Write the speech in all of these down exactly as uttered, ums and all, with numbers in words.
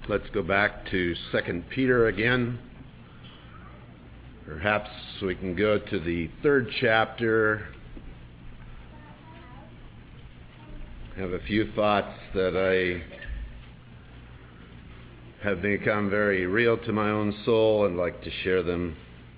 Let's go back to Second Peter again. Perhaps we can go to the third chapter. I have a few thoughts that I have become very real to my own soul and like to share them.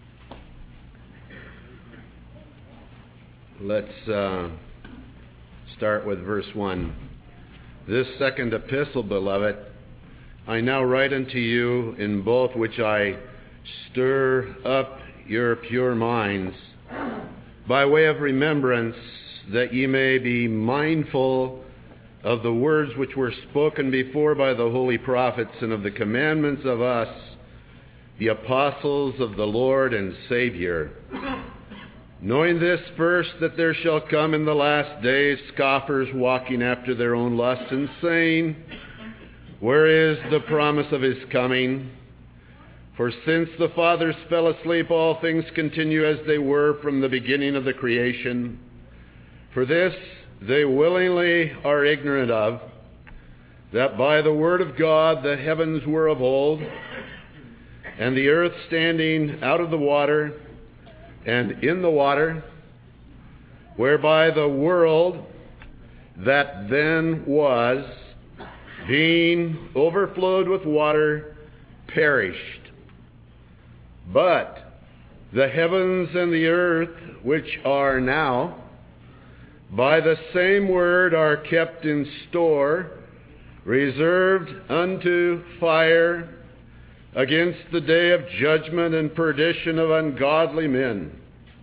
Let's uh, start with verse one. This second epistle, beloved, I now write unto you, in both which I stir up your pure minds, by way of remembrance, that ye may be mindful of the words which were spoken before by the holy prophets, and of the commandments of us, the apostles of the Lord and Savior. Knowing this first, that there shall come in the last days scoffers walking after their own lusts, and saying, where is the promise of his coming? For since the fathers fell asleep, all things continue as they were from the beginning of the creation. For this they willingly are ignorant of, that by the word of God the heavens were of old, and the earth standing out of the water, and in the water, whereby the world that then was, being overflowed with water, perished. But the heavens and the earth, which are now, by the same word are kept in store, reserved unto fire, against the day of judgment and perdition of ungodly men.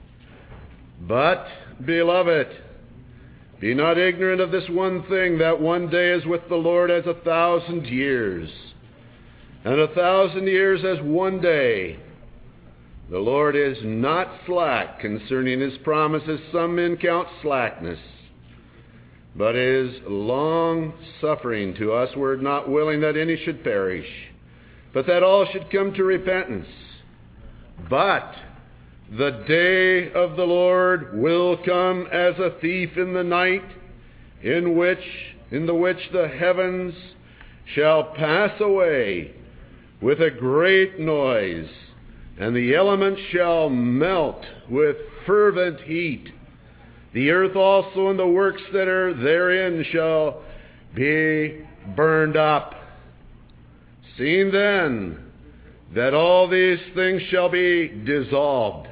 But, beloved, be not ignorant of this one thing, that one day is with the Lord as a thousand years, and a thousand years as one day. The Lord is not slack concerning his promises, some men count slackness, but is long-suffering to us, were not willing that any should perish, but that all should come to repentance. But the day of the Lord will come as a thief in the night, in which, in the which the heavens shall pass away with a great noise, and the elements shall melt with fervent heat. The earth also and the works that are therein shall be burned up. Seeing then that all these things shall be dissolved,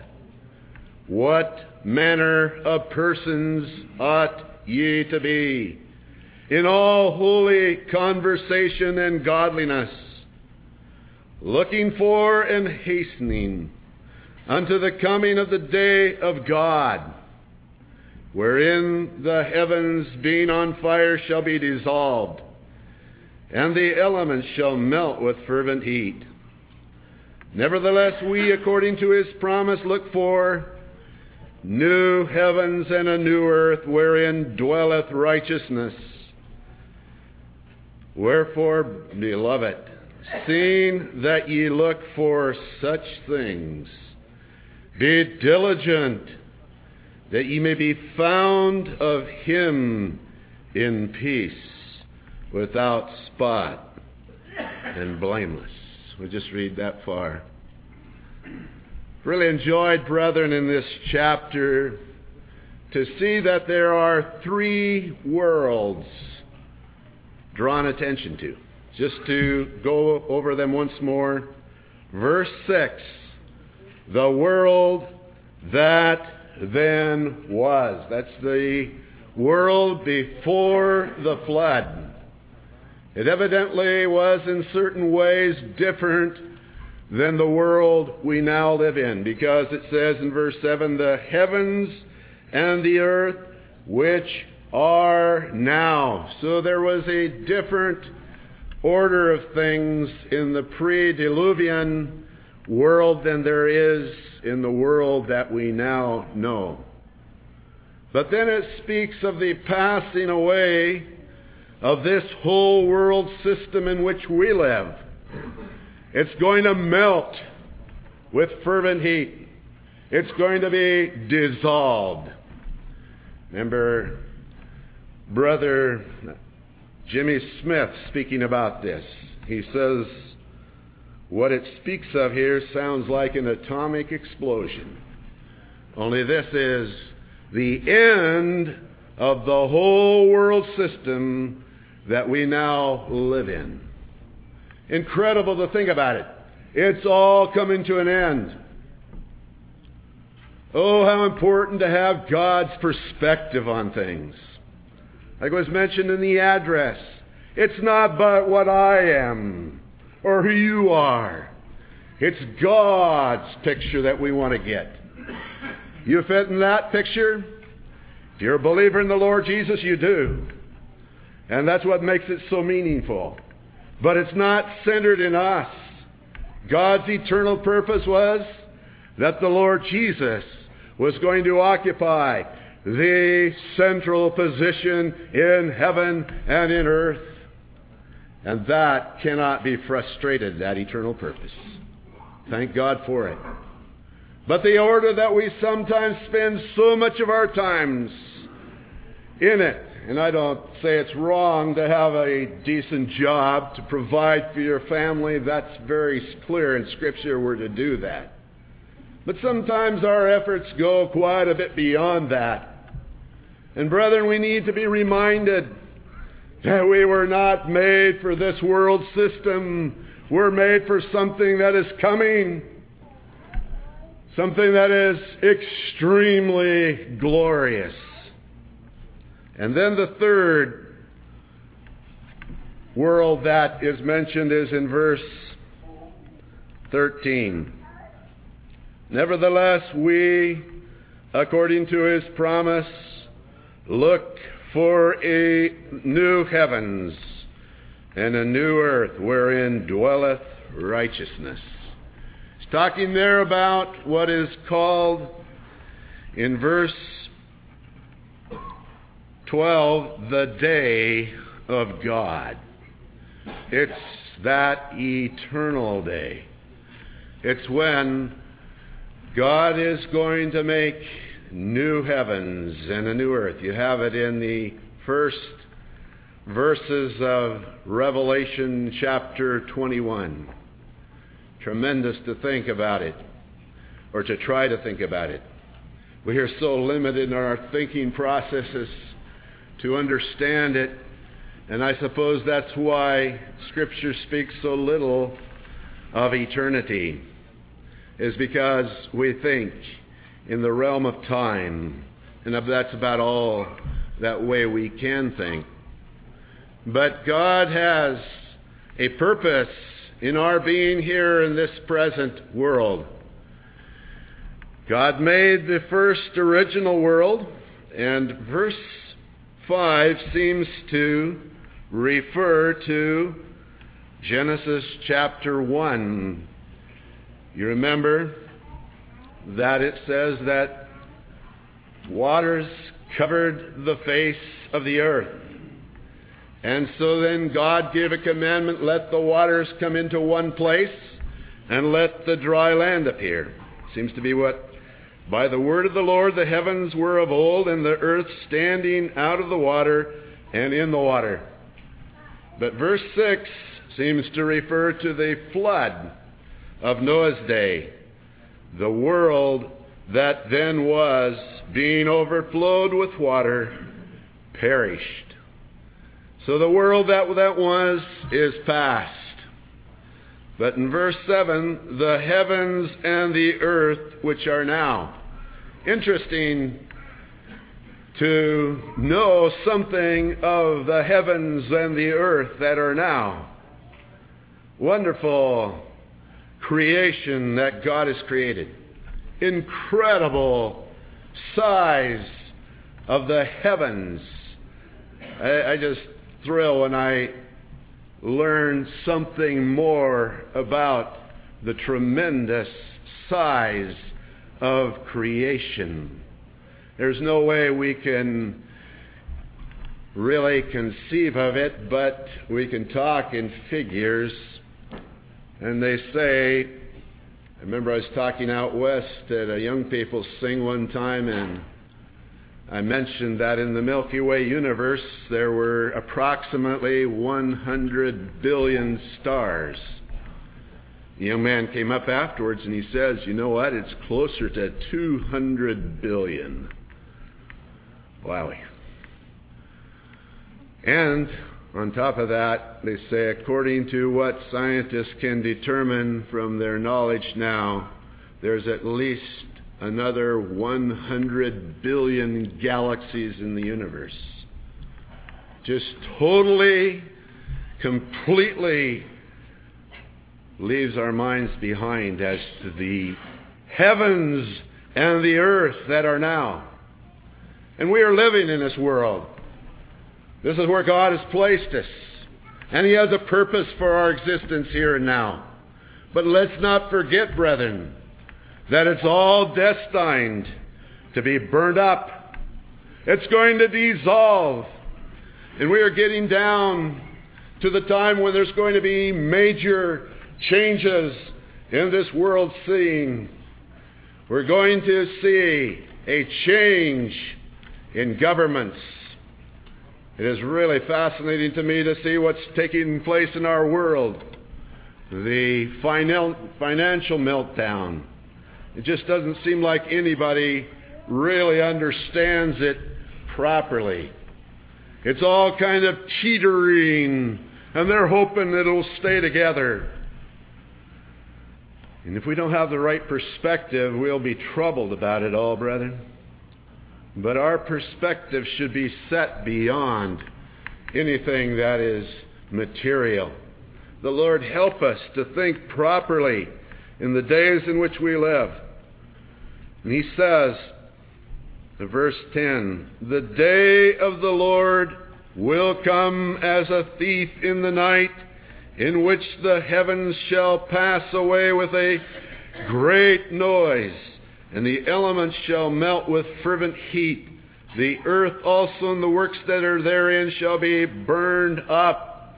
what manner of persons ought ye to be in all holy conversation and godliness, looking for and hastening unto the coming of the day of God, wherein the heavens being on fire shall be dissolved, and the elements shall melt with fervent heat. Nevertheless, we, according to his promise, look for new heavens and a new earth, wherein dwelleth righteousness. Wherefore, beloved, seeing that ye look for such things, be diligent that ye may be found of him in peace, without spot and blameless. We'll just read that far. Really enjoyed, brethren, in this chapter to see that there are three worlds drawn attention to. Just to go over them once more. Verse six, the world that then was. That's the world before the flood. It evidently was in certain ways different than the world we now live in, because it says in verse seven, the heavens and the earth which are now. So there was a different order of things in the pre-diluvian world than there is in the world that we now know. But then it speaks of the passing away of this whole world system in which we live. It's going to melt with fervent heat. It's going to be dissolved. Remember, Brother Jimmy Smith, speaking about this, he says, what it speaks of here sounds like an atomic explosion. Only this is the end of the whole world system that we now live in. Incredible to think about it. It's all coming to an end. Oh, how important to have God's perspective on things. Like was mentioned in the address, it's not but what I am or who you are. It's God's picture that we want to get. You fit in that picture? If you're a believer in the Lord Jesus, you do. And that's what makes it so meaningful. But it's not centered in us. God's eternal purpose was that the Lord Jesus was going to occupy the central position in heaven and in earth. And that cannot be frustrated, that eternal purpose. Thank God for it. But the order that we sometimes spend so much of our times in it, and I don't say it's wrong to have a decent job to provide for your family. That's very clear in Scripture, we're to do that. But sometimes our efforts go quite a bit beyond that. And brethren, we need to be reminded that we were not made for this world system. We're made for something that is coming. Something that is extremely glorious. And then the third world that is mentioned is in verse thirteen. Nevertheless, we, according to his promise, look for a new heavens and a new earth wherein dwelleth righteousness. He's talking there about what is called in verse twelve, the day of God. It's that eternal day. It's when God is going to make new heavens and a new earth. You have it in the first verses of Revelation chapter twenty-one. Tremendous to think about it, or to try to think about it. We are so limited in our thinking processes to understand it, and I suppose that's why Scripture speaks so little of eternity, is because we think in the realm of time, and that's about all that way we can think. But God has a purpose in our being here in this present world. God made the first original world, and verse five seems to refer to Genesis chapter one. You remember that it says that waters covered the face of the earth. And so then God gave a commandment, let the waters come into one place and let the dry land appear. Seems to be what, by the word of the Lord the heavens were of old, and the earth standing out of the water and in the water. But verse six seems to refer to the flood of Noah's day. The world that then was, being overflowed with water, perished. So the world that that was is past. But in verse seven, the heavens and the earth which are now. Interesting to know something of the heavens and the earth that are now. Wonderful creation that God has created. Incredible size of the heavens. I, I just thrill when I learn something more about the tremendous size of creation. There's no way we can really conceive of it, but we can talk in figures. And they say, I remember I was talking out west at a young people sing one time, and I mentioned that in the Milky Way universe there were approximately one hundred billion stars. The young man came up afterwards and he says, you know what, it's closer to two hundred billion. Wowie. And on top of that, they say, according to what scientists can determine from their knowledge now, there's at least another one hundred billion galaxies in the universe. Just totally, completely leaves our minds behind as to the heavens and the earth that are now. And we are living in this world. This is where God has placed us. And He has a purpose for our existence here and now. But let's not forget, brethren, that it's all destined to be burned up. It's going to dissolve. And we are getting down to the time when there's going to be major changes in this world scene. We're going to see a change in governments. It is really fascinating to me to see what's taking place in our world. The financial meltdown. It just doesn't seem like anybody really understands it properly. It's all kind of teetering, and they're hoping it'll stay together. And if we don't have the right perspective, we'll be troubled about it all, brethren. But our perspective should be set beyond anything that is material. The Lord help us to think properly in the days in which we live. And He says, in verse ten, the day of the Lord will come as a thief in the night, in which the heavens shall pass away with a great noise, and the elements shall melt with fervent heat. The earth also and the works that are therein shall be burned up.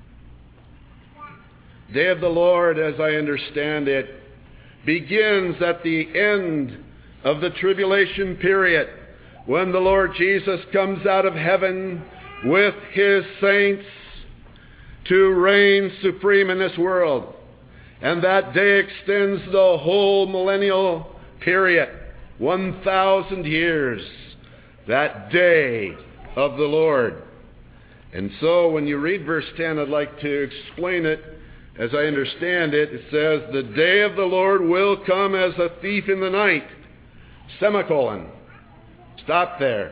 Day of the Lord, as I understand it, begins at the end of the tribulation period, when the Lord Jesus comes out of heaven with His saints to reign supreme in this world. And that day extends the whole millennial period, one thousand years, that day of the Lord. And so when you read verse ten, I'd like to explain it as I understand it. It says, the day of the Lord will come as a thief in the night. Semicolon. Stop there.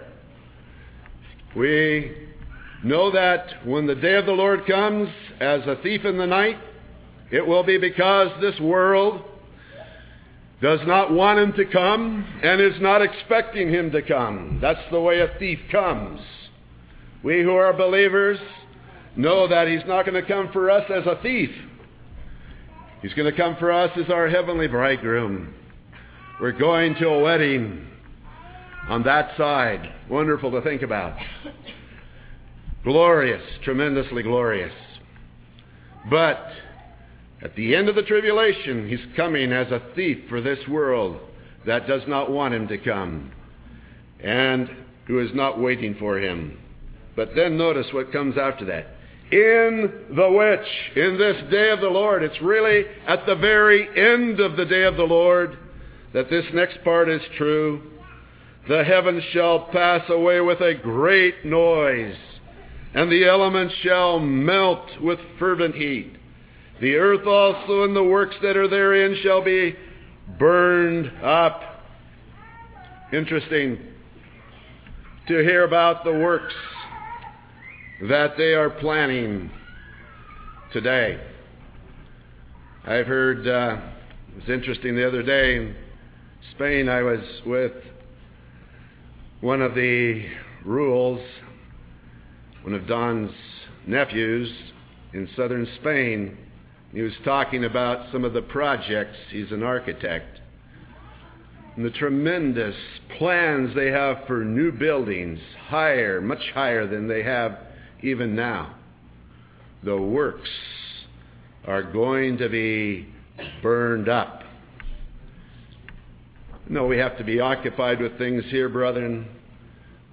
We know that when the day of the Lord comes as a thief in the night, it will be because this world does not want Him to come and is not expecting Him to come. That's the way a thief comes. We who are believers know that He's not going to come for us as a thief. He's going to come for us as our heavenly bridegroom. We're going to a wedding on that side. Wonderful to think about. Glorious, tremendously glorious. But at the end of the tribulation, He's coming as a thief for this world that does not want Him to come and who is not waiting for Him. But then notice what comes after that. In the which, in this day of the Lord, it's really at the very end of the day of the Lord that this next part is true. The heavens shall pass away with a great noise, and the elements shall melt with fervent heat. The earth also and the works that are therein shall be burned up. Interesting to hear about the works that they are planning today. I've heard, uh, it was interesting the other day in Spain, I was with one of the rules, one of Don's nephews in southern Spain. He was talking about some of the projects. He's an architect. And the tremendous plans they have for new buildings, higher, much higher than they have even now. The works are going to be burned up. No, we have to be occupied with things here, brethren,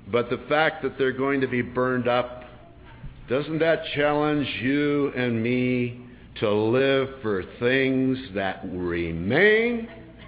but the fact that they're going to be burned up, doesn't that challenge you and me to live for things that remain?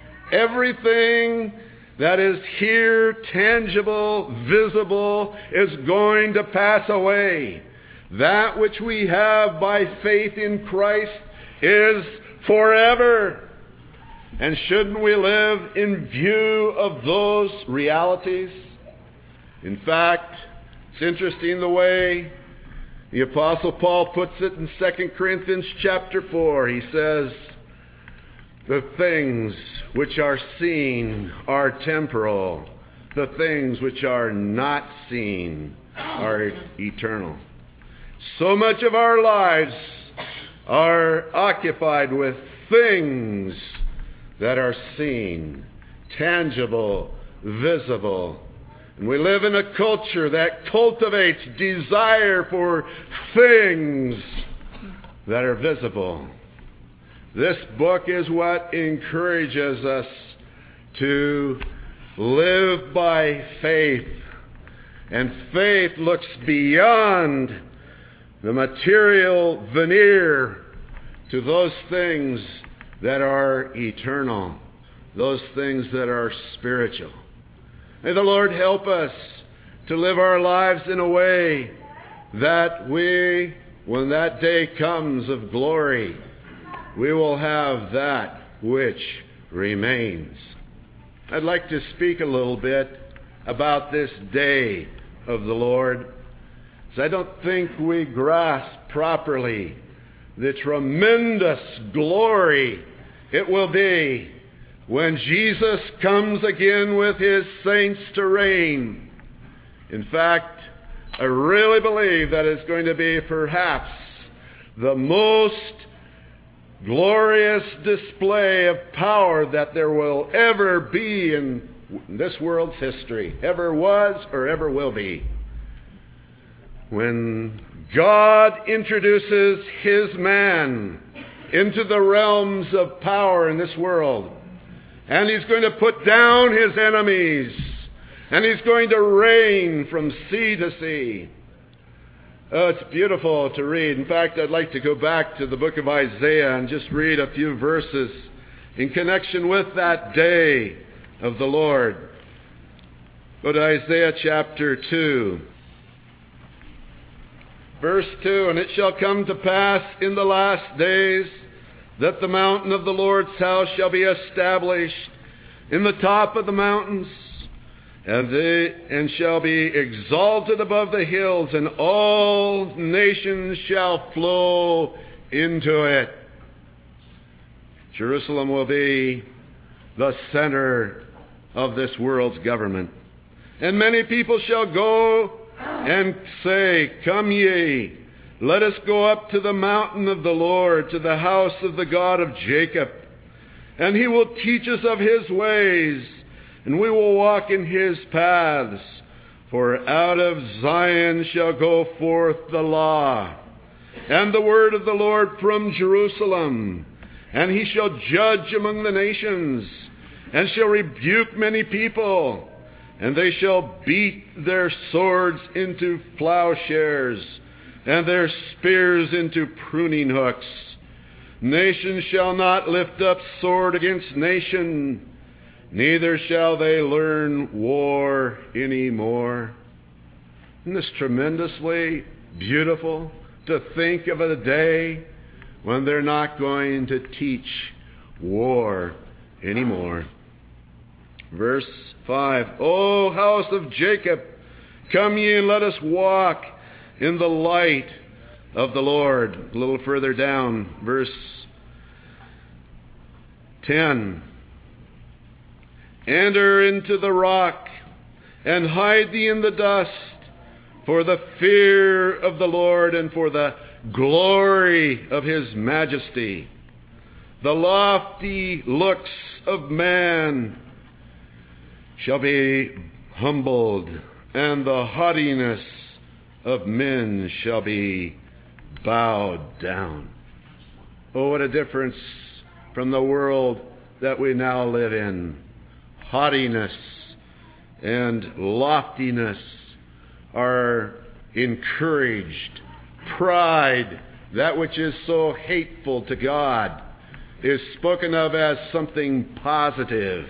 Everything that is here, tangible, visible, is going to pass away. That which we have by faith in Christ is forever. And shouldn't we live in view of those realities? In fact, it's interesting the way the Apostle Paul puts it in Second Corinthians chapter four. He says, the things which are seen are temporal. The things which are not seen are eternal. So much of our lives are occupied with things that are seen, tangible, visible. And we live in a culture that cultivates desire for things that are visible. This book is what encourages us to live by faith. And faith looks beyond the material veneer to those things that are eternal, those things that are spiritual. May the Lord help us to live our lives in a way that we, when that day comes of glory, we will have that which remains. I'd like to speak a little bit about this day of the Lord, because I don't think we grasp properly the tremendous glory it will be when Jesus comes again with his saints to reign. In fact, I really believe that it's going to be perhaps the most glorious display of power that there will ever be in this world's history, ever was or ever will be. When God introduces his man into the realms of power in this world, and he's going to put down his enemies, and he's going to reign from sea to sea. Oh, it's beautiful to read. In fact, I'd like to go back to the book of Isaiah and just read a few verses in connection with that day of the Lord. Go to Isaiah chapter two. Verse two, and it shall come to pass in the last days that the mountain of the Lord's house shall be established in the top of the mountains, and they and shall be exalted above the hills, and all nations shall flow into it. Jerusalem will be the center of this world's government. And many people shall go and say, come ye, let us go up to the mountain of the Lord, to the house of the God of Jacob. And he will teach us of his ways, and we will walk in his paths. For out of Zion shall go forth the law, and the word of the Lord from Jerusalem. And he shall judge among the nations, and shall rebuke many people. And they shall beat their swords into plowshares, and their spears into pruning hooks. Nation shall not lift up sword against nation, neither shall they learn war any more. Isn't this tremendously beautiful to think of a day when they're not going to teach war anymore? Verse five, O house of Jacob, come ye and let us walk in the light of the Lord. A little further down, verse ten. Enter into the rock, and hide thee in the dust, for the fear of the Lord and for the glory of his majesty. The lofty looks of man shall be humbled, and the haughtiness of men shall be bowed down. Oh, what a difference from the world that we now live in. Haughtiness and loftiness are encouraged. Pride, that which is so hateful to God, is spoken of as something positive.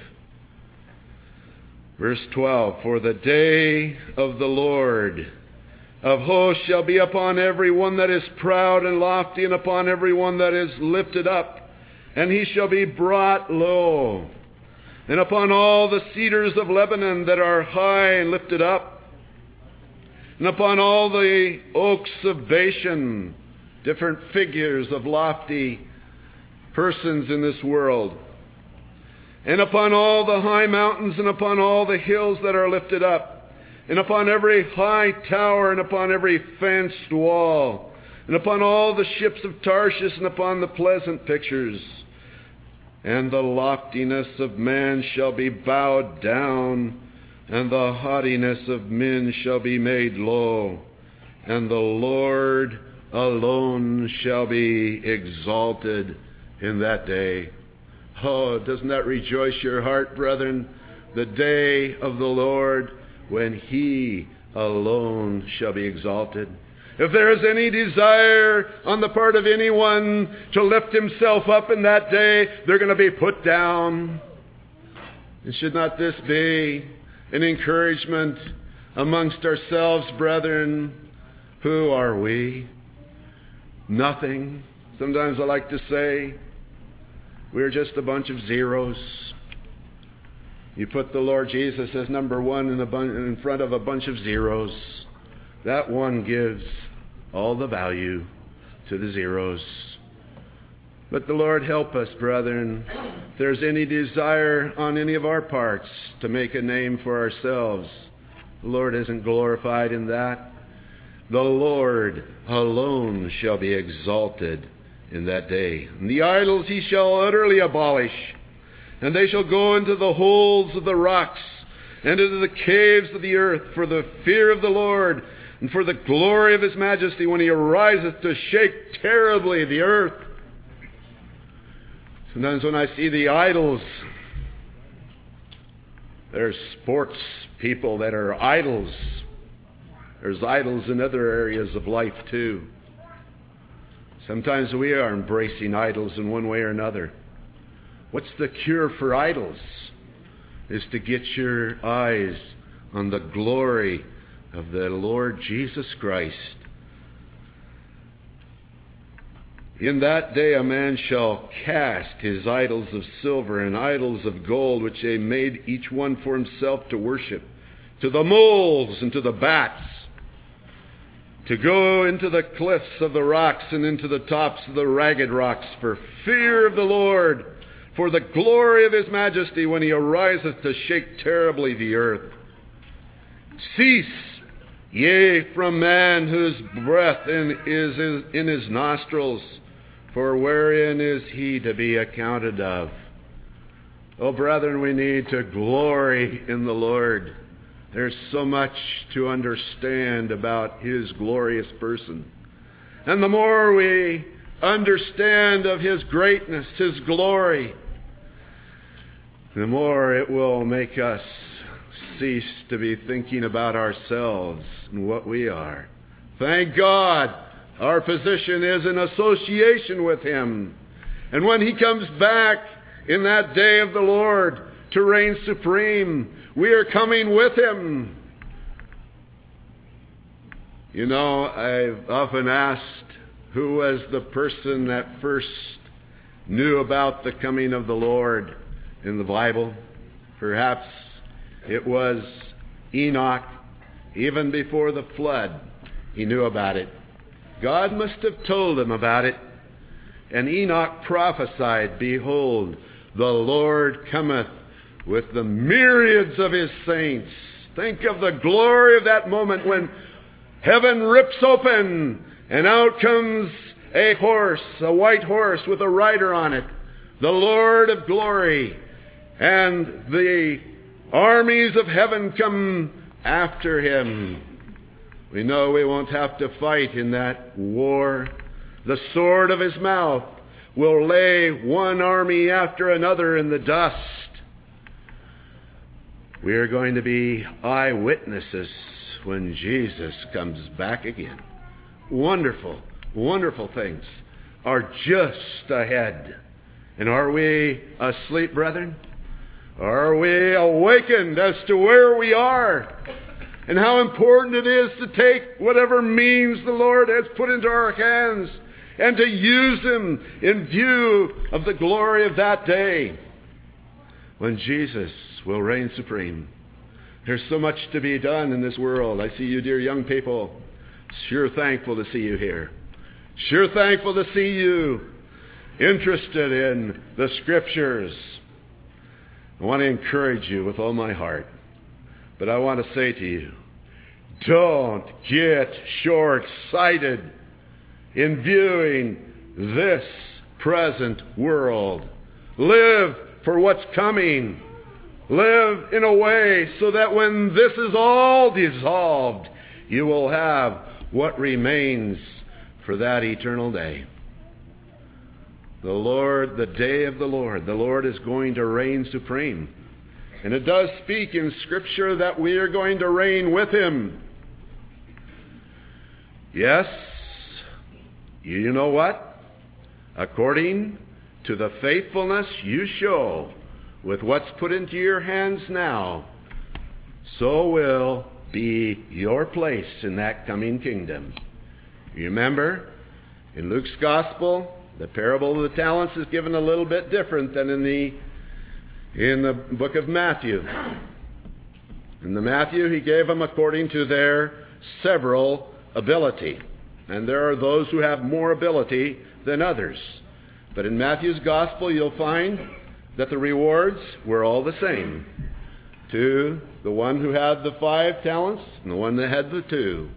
Verse twelve, for the day of the Lord of hosts shall be upon every one that is proud and lofty, and upon every one that is lifted up, and he shall be brought low. And upon all the cedars of Lebanon that are high and lifted up, and upon all the oaks of Bashan, different figures of lofty persons in this world, and upon all the high mountains, and upon all the hills that are lifted up, and upon every high tower, and upon every fenced wall, and upon all the ships of Tarshish, and upon the pleasant pictures. And the loftiness of man shall be bowed down, and the haughtiness of men shall be made low, and the Lord alone shall be exalted in that day. Oh, doesn't that rejoice your heart, brethren? The day of the Lord, when He alone shall be exalted. If there is any desire on the part of anyone to lift himself up in that day, they're going to be put down. And should not this be an encouragement amongst ourselves, brethren? Who are we? Nothing. Sometimes I like to say, we're just a bunch of zeros. You put the Lord Jesus as number one in, a bun- in front of a bunch of zeros. That one gives all the value to the zeros. But the Lord help us, brethren. If there's any desire on any of our parts to make a name for ourselves, the Lord isn't glorified in that. The Lord alone shall be exalted in that day. And the idols He shall utterly abolish, and they shall go into the holes of the rocks, and into the caves of the earth, for the fear of the Lord, and for the glory of His majesty, when He ariseth to shake terribly the earth. Sometimes when I see the idols, there's sports people that are idols. There's idols in other areas of life too. Sometimes we are embracing idols in one way or another. What's the cure for idols? Is to get your eyes on the glory of the Lord Jesus Christ. In that day a man shall cast his idols of silver and idols of gold, which they made each one for himself to worship, to the moles and to the bats, to go into the cliffs of the rocks and into the tops of the ragged rocks, for fear of the Lord, for the glory of His majesty, when He ariseth to shake terribly the earth. Cease, yea, from man whose breath in, is in his nostrils, for wherein is he to be accounted of? Oh, brethren, we need to glory in the Lord. There's so much to understand about His glorious person. And the more we understand of His greatness, His glory, the more it will make us cease to be thinking about ourselves and what we are. Thank God our position is in association with Him. And when He comes back in that day of the Lord to reign supreme, we are coming with Him. You know, I've often asked, who was the person that first knew about the coming of the Lord in the Bible? Perhaps it was Enoch. Even before the flood, he knew about it. God must have told him about it. And Enoch prophesied, behold, the Lord cometh with the myriads of His saints. Think of the glory of that moment when heaven rips open and out comes a horse, a white horse with a rider on it, the Lord of glory. And the armies of heaven come after Him. We know we won't have to fight in that war. The sword of His mouth will lay one army after another in the dust. We are going to be eyewitnesses when Jesus comes back again. Wonderful, wonderful things are just ahead. And are we asleep, brethren? Are we awakened as to where we are and how important it is to take whatever means the Lord has put into our hands and to use them in view of the glory of that day when Jesus will reign supreme? There's so much to be done in this world. I see you, dear young people. Sure thankful to see you here. Sure thankful to see you interested in the Scriptures. I want to encourage you with all my heart. But I want to say to you, don't get short-sighted in viewing this present world. Live for what's coming. Live in a way so that when this is all dissolved, you will have what remains for that eternal day. The Lord, the day of the Lord, the Lord is going to reign supreme. And it does speak in Scripture that we are going to reign with Him. Yes, you know what? According to the faithfulness you show with what's put into your hands now, so will be your place in that coming kingdom. You remember, in Luke's Gospel, the parable of the talents is given a little bit different than in the in the book of Matthew. In the Matthew, he gave them according to their several ability. And there are those who have more ability than others. But in Matthew's Gospel, you'll find that the rewards were all the same to the one who had the five talents and the one that had the two.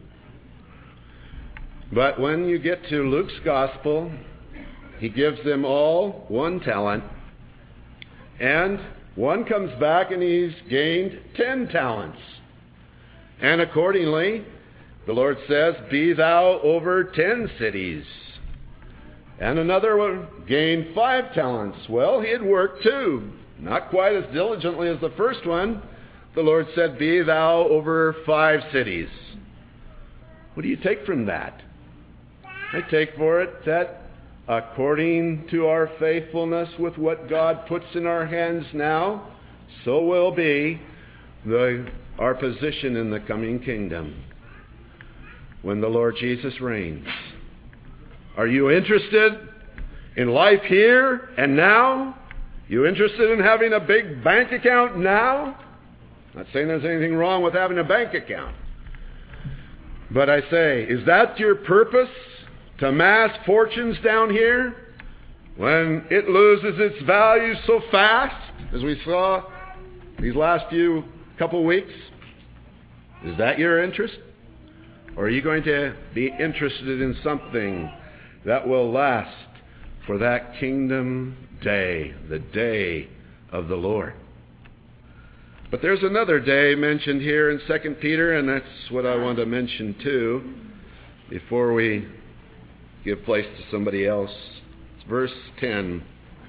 But when you get to Luke's Gospel, he gives them all one talent, and one comes back and he's gained ten talents. And accordingly, the Lord says, be thou over ten cities. And another one gained five talents. Well, he had worked too, not quite as diligently as the first one. The Lord said, be thou over five cities. What do you take from that? I take for it that according to our faithfulness with what God puts in our hands now, so will be the, our position in the coming kingdom when the Lord Jesus reigns. Are you interested in life here and now? You interested in having a big bank account now? Not saying there's anything wrong with having a bank account. But I say, is that your purpose? To amass fortunes down here when it loses its value so fast, as we saw these last few couple weeks? Is that your interest? Or are you going to be interested in something that will last for that kingdom day, the day of the Lord? But there's another day mentioned here in Second Peter, and that's what I want to mention too before we give place to somebody else. It's verse ten.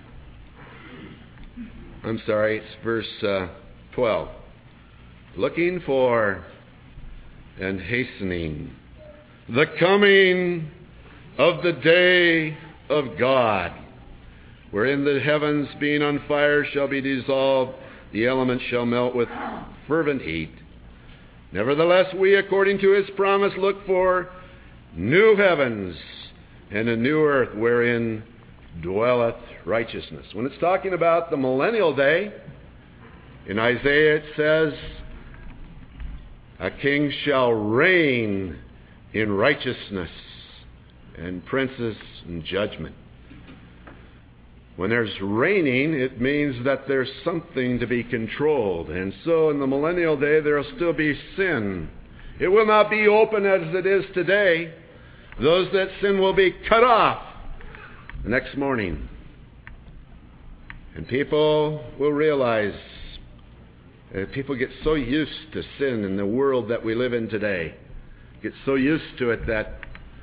I'm sorry, it's verse uh, twelve. Looking for and hastening the coming of the day of God, wherein the heavens being on fire shall be dissolved, the elements shall melt with fervent heat. Nevertheless, we, according to His promise, look for new heavens and a new earth wherein dwelleth righteousness. When it's talking about the millennial day, in Isaiah it says, a king shall reign in righteousness and princes in judgment. When there's reigning, it means that there's something to be controlled. And so in the millennial day, there will still be sin. It will not be open as it is today. Those that sin will be cut off the next morning. And people will realize that people get so used to sin in the world that we live in today. Get so used to it that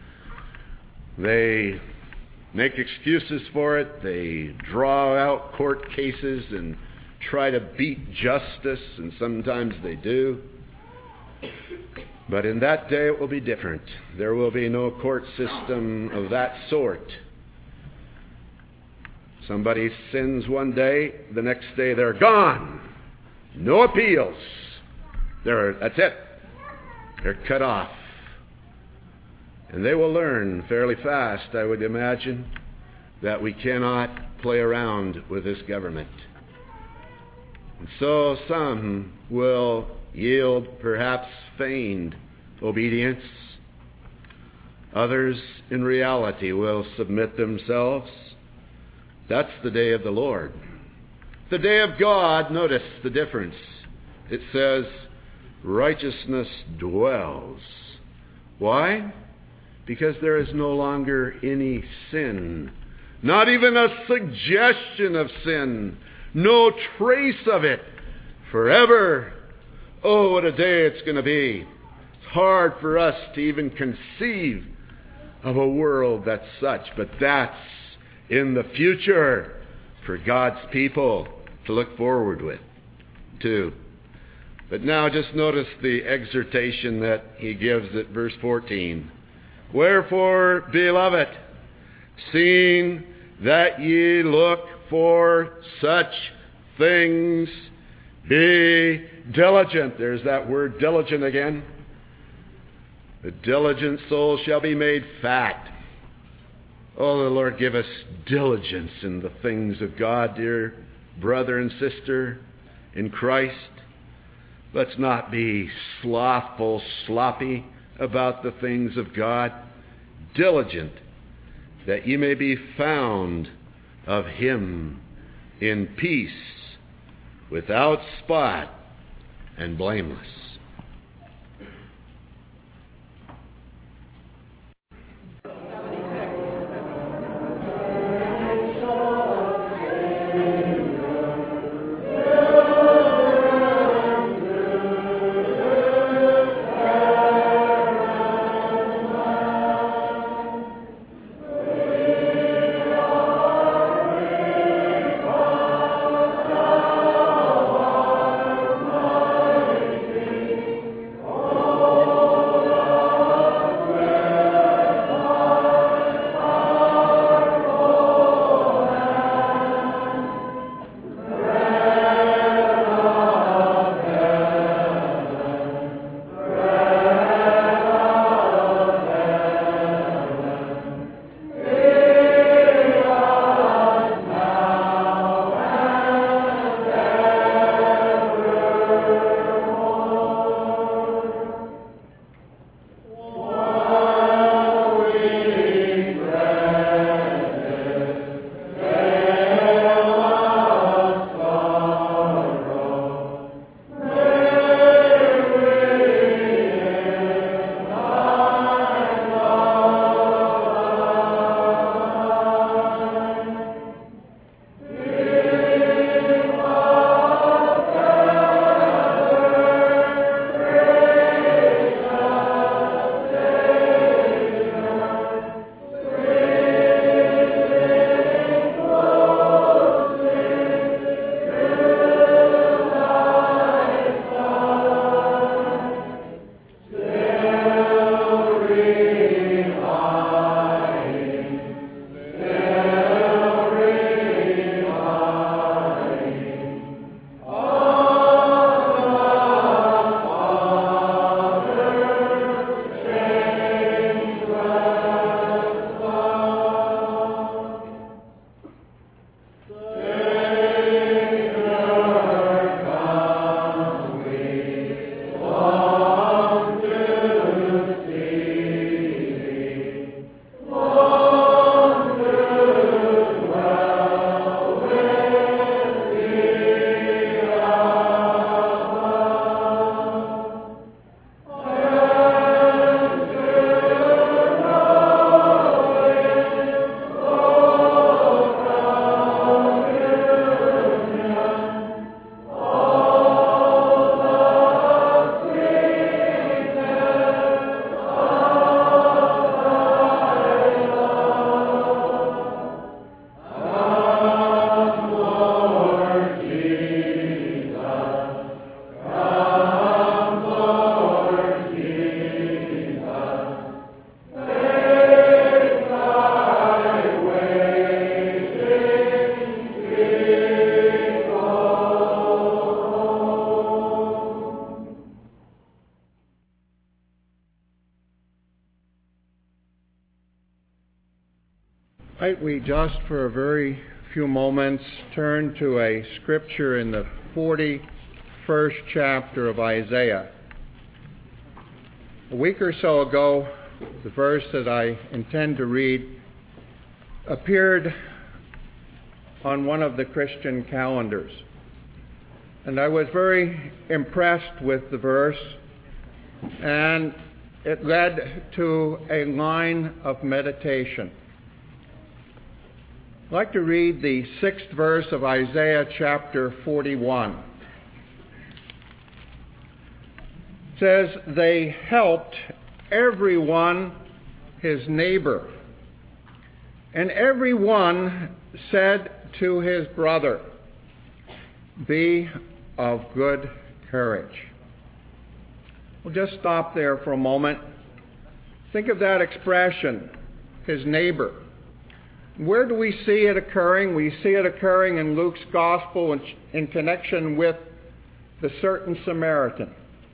they make excuses for it. They draw out court cases and try to beat justice, and sometimes they do. But in that day it will be different. There will be no court system of that sort. Somebody sins one day, the next day they're gone. No appeals. They're, that's it. They're cut off. And they will learn fairly fast, I would imagine, that we cannot play around with this government. And so some will yield perhaps feigned obedience. Others in reality will submit themselves. That's the day of the Lord. The day of God, notice the difference. It says, righteousness dwells. Why? Because there is no longer any sin. Not even a suggestion of sin. No trace of it. Forever. Oh, what a day it's going to be. It's hard for us to even conceive of a world that's such, but that's in the future for God's people to look forward with, too. But now just notice the exhortation that he gives at verse fourteen. Wherefore, beloved, seeing that ye look for such things, be diligent. There's that word diligent again. The diligent soul shall be made fat. Oh, the Lord give us diligence in the things of God, dear brother and sister in Christ. Let's not be slothful, sloppy about the things of God. Diligent, that ye may be found of him in peace, without spot, and blameless. Might we just for a very few moments turn to a scripture in the forty-first chapter of Isaiah. A week or so ago, the verse that I intend to read appeared on one of the Christian calendars. And I was very impressed with the verse, and it led to a line of meditation. I'd like to read the sixth verse of Isaiah chapter forty-one. It says, "They helped everyone his neighbor, and every one said to his brother, 'Be of good courage.'" We'll just stop there for a moment. Think of that expression, his neighbor. Where do we see it occurring? We see it occurring in Luke's gospel in, in connection with the certain Samaritan.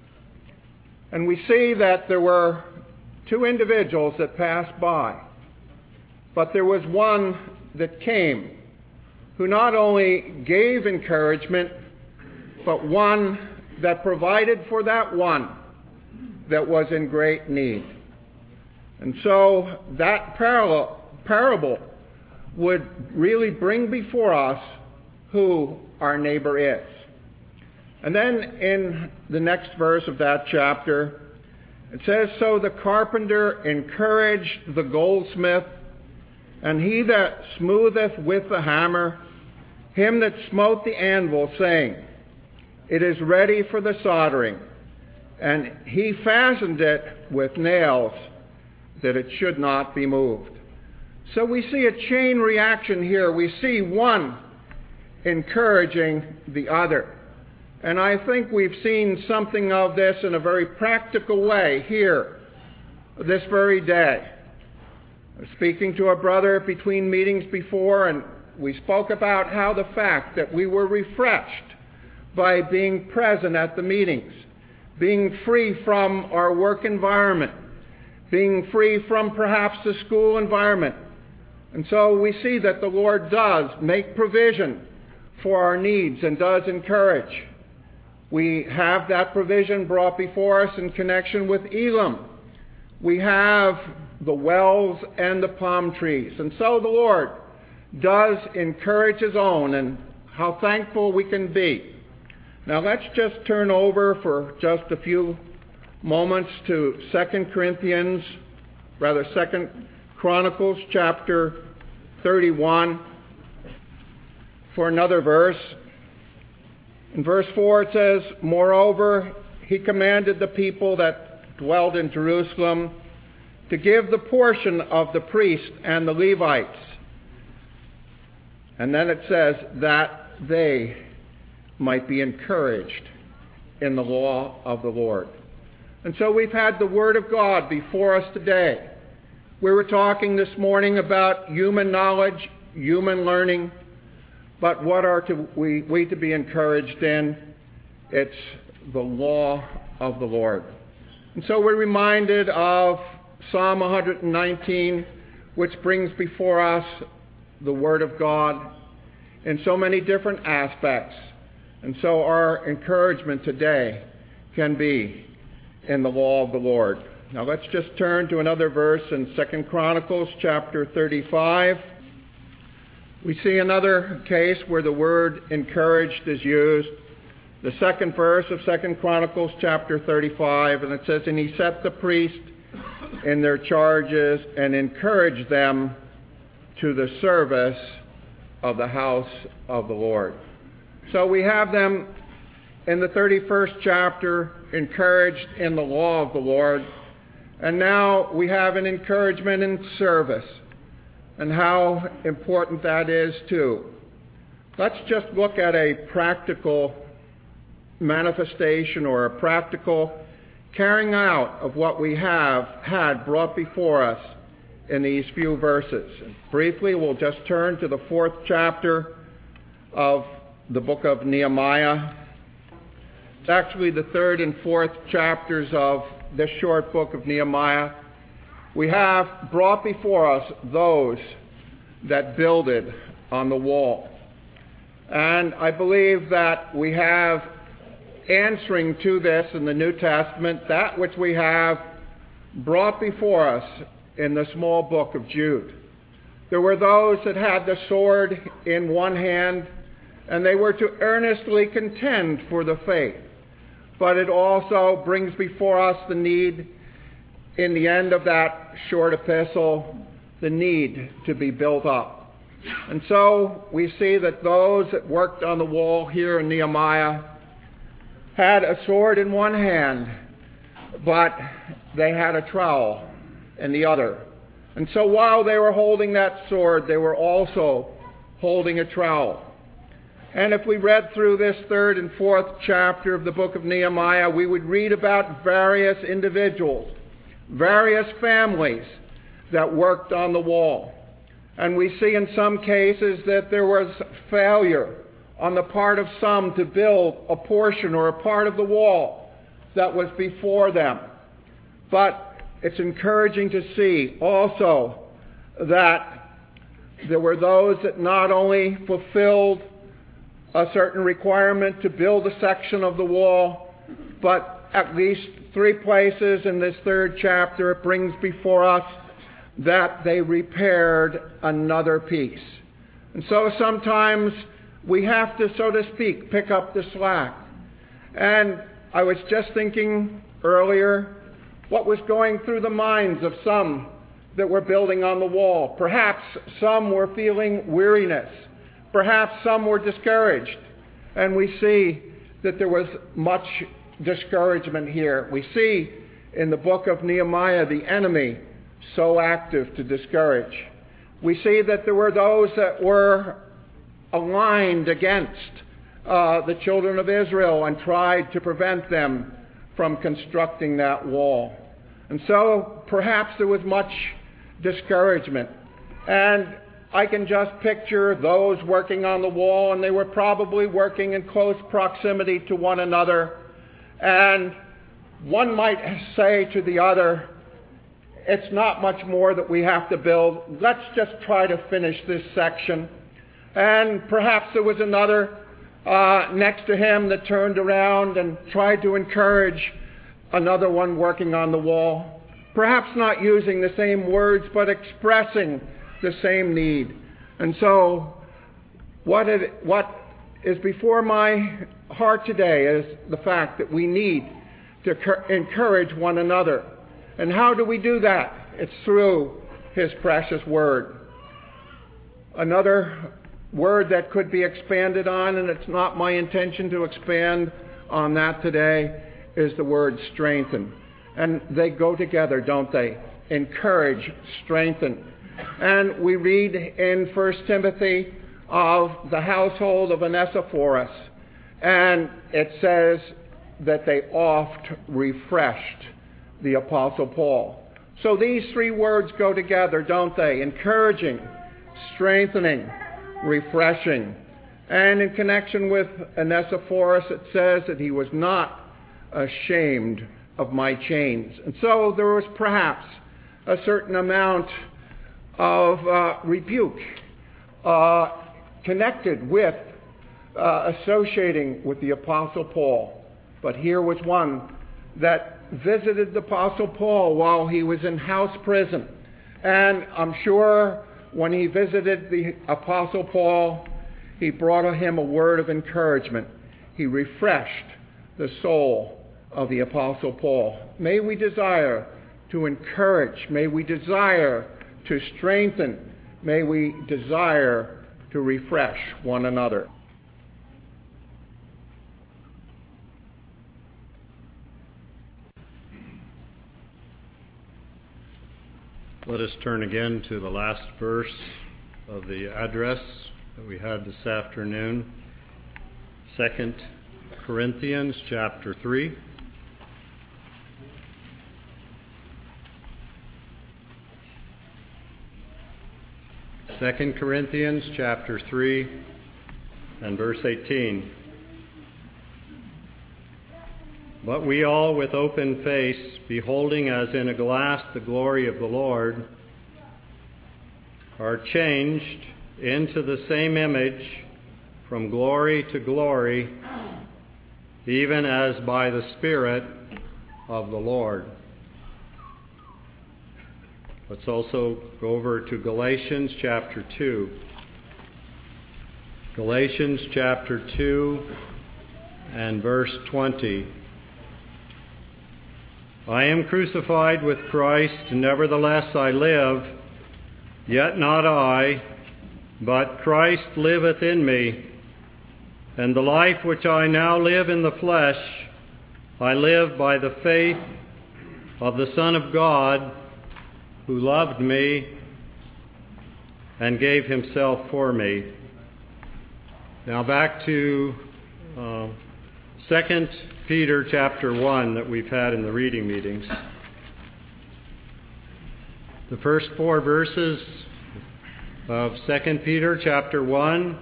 And we see that there were two individuals that passed by, but there was one that came who not only gave encouragement, but one that provided for that one that was in great need. And so that parallel, parable would really bring before us who our neighbor is. And then in the next verse of that chapter, it says, "So the carpenter encouraged the goldsmith, and he that smootheth with the hammer, him that smote the anvil, saying, 'It is ready for the soldering.' And he fastened it with nails, that it should not be moved." So we see a chain reaction here. We see one encouraging the other. And I think we've seen something of this in a very practical way here, this very day. I was speaking to a brother between meetings before, and we spoke about how the fact that we were refreshed by being present at the meetings, being free from our work environment, being free from perhaps the school environment. And so we see that the Lord does make provision for our needs and does encourage. We have that provision brought before us in connection with Elam. We have the wells and the palm trees. And so the Lord does encourage His own, and how thankful we can be. Now let's just turn over for just a few moments to Second Corinthians, rather Second Chronicles chapter thirty-one for another verse. In verse four it says, "Moreover, he commanded the people that dwelled in Jerusalem to give the portion of the priests and the Levites." And then it says, "that they might be encouraged in the law of the Lord." And so we've had the Word of God before us today. We were talking this morning about human knowledge, human learning, but what are to, we, we to be encouraged in? It's the law of the Lord. And so we're reminded of Psalm one nineteen, which brings before us the Word of God in so many different aspects. And so our encouragement today can be in the law of the Lord. Now let's just turn to another verse in Second Chronicles chapter thirty-five. We see another case where the word encouraged is used. The second verse of Second Chronicles chapter thirty-five, and it says, "And he set the priest in their charges and encouraged them to the service of the house of the Lord." So we have them in the thirty-first chapter encouraged in the law of the Lord. And now we have an encouragement in service, and how important that is too. Let's just look at a practical manifestation or a practical carrying out of what we have had brought before us in these few verses. Briefly, we'll just turn to the fourth chapter of the book of Nehemiah. It's actually the third and fourth chapters of this short book of Nehemiah. We have brought before us those that builded on the wall. And I believe that we have answering to this in the New Testament that which we have brought before us in the small book of Jude. There were those that had the sword in one hand, and they were to earnestly contend for the faith. But it also brings before us the need, in the end of that short epistle, the need to be built up. And so we see that those that worked on the wall here in Nehemiah had a sword in one hand, but they had a trowel in the other. And so while they were holding that sword, they were also holding a trowel. And if we read through this third and fourth chapter of the book of Nehemiah, we would read about various individuals, various families that worked on the wall. And we see in some cases that there was failure on the part of some to build a portion or a part of the wall that was before them. But it's encouraging to see also that there were those that not only fulfilled a certain requirement to build a section of the wall, but at least three places in this third chapter it brings before us that they repaired another piece. And so sometimes we have to, so to speak, pick up the slack. And I was just thinking earlier what was going through the minds of some that were building on the wall. Perhaps some were feeling weariness. Perhaps some were discouraged. And we see that there was much discouragement here. We see in the book of Nehemiah the enemy so active to discourage. We see that there were those that were aligned against uh, the children of Israel and tried to prevent them from constructing that wall. And so perhaps there was much discouragement. And I can just picture those working on the wall, and they were probably working in close proximity to one another. And one might say to the other, it's not much more that we have to build. Let's just try to finish this section. And perhaps there was another uh, next to him that turned around and tried to encourage another one working on the wall. Perhaps not using the same words, but expressing the same need. And so what, it, what is before my heart today is the fact that we need to cur- encourage one another. And how do we do that? It's through His precious word. Another word that could be expanded on, and it's not my intention to expand on that today, is the word strengthen. And they go together, don't they? Encourage, strengthen. And we read in First Timothy of the household of Onesiphorus, and it says that they oft refreshed the Apostle Paul. So these three words go together, don't they? Encouraging, strengthening, refreshing. And in connection with Onesiphorus, it says that he was not ashamed of my chains. And so there was perhaps a certain amount of uh, rebuke uh, connected with uh, associating with the Apostle Paul. But here was one that visited the Apostle Paul while he was in house prison. And I'm sure when he visited the Apostle Paul, he brought him a word of encouragement. He refreshed the soul of the Apostle Paul. May we desire to encourage. May we desire to strengthen. May we desire to refresh one another. Let us turn again to the last verse of the address that we had this afternoon. Second Corinthians chapter three. Second Corinthians chapter three and verse eighteen. But we all with open face, beholding as in a glass the glory of the Lord, are changed into the same image from glory to glory, even as by the Spirit of the Lord. Let's also go over to Galatians chapter two. Galatians chapter two and verse twenty. I am crucified with Christ, nevertheless I live, yet not I, but Christ liveth in me. And the life which I now live in the flesh, I live by the faith of the Son of God, who loved me and gave himself for me. Now back to uh, Second Peter chapter one that we've had in the reading meetings. The first four verses of Second Peter chapter one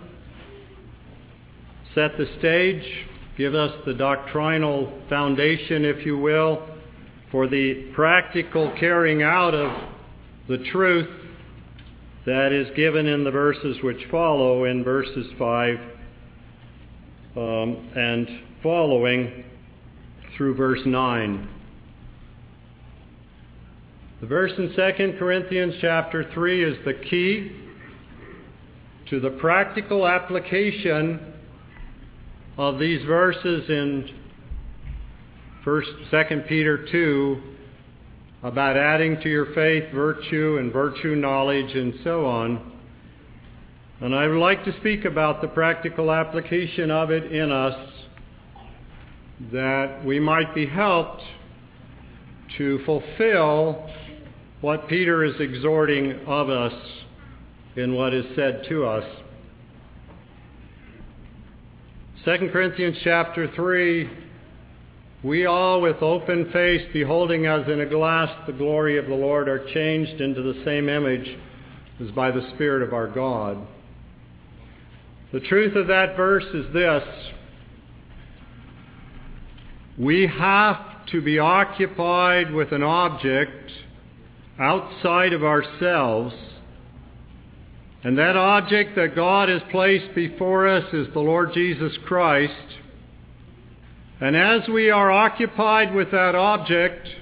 set the stage, give us the doctrinal foundation, if you will, for the practical carrying out of the truth that is given in the verses which follow, in verses five um, and following through verse nine. The verse in Second Corinthians chapter three is the key to the practical application of these verses in First, Second Peter two, about adding to your faith virtue and virtue knowledge and so on. And I would like to speak about the practical application of it in us, that we might be helped to fulfill what Peter is exhorting of us in what is said to us. Second Corinthians chapter three, we all with open face, beholding as in a glass the glory of the Lord, are changed into the same image as by the Spirit of our God. The truth of that verse is this: we have to be occupied with an object outside of ourselves, and that object that God has placed before us is the Lord Jesus Christ. And as we are occupied with that object,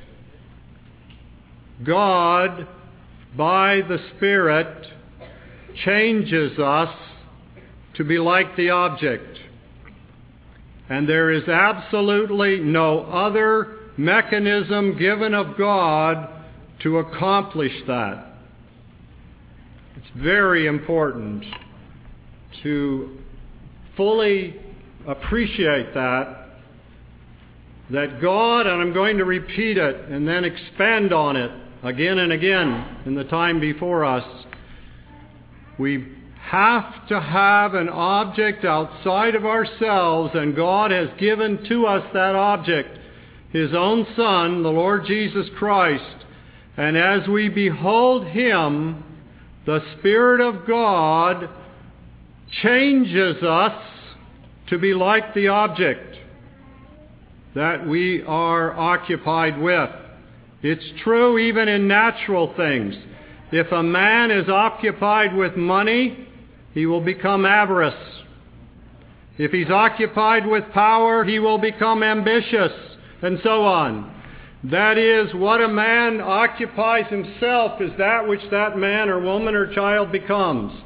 God, by the Spirit, changes us to be like the object. And there is absolutely no other mechanism given of God to accomplish that. It's very important to fully appreciate that, that God, and I'm going to repeat it and then expand on it again and again in the time before us, we have to have an object outside of ourselves, and God has given to us that object, His own Son, the Lord Jesus Christ. And as we behold Him, the Spirit of God changes us to be like the object that we are occupied with. It's true even in natural things. If a man is occupied with money, he will become avaricious. If he's occupied with power, he will become ambitious, and so on. That is, what a man occupies himself is that which that man or woman or child becomes.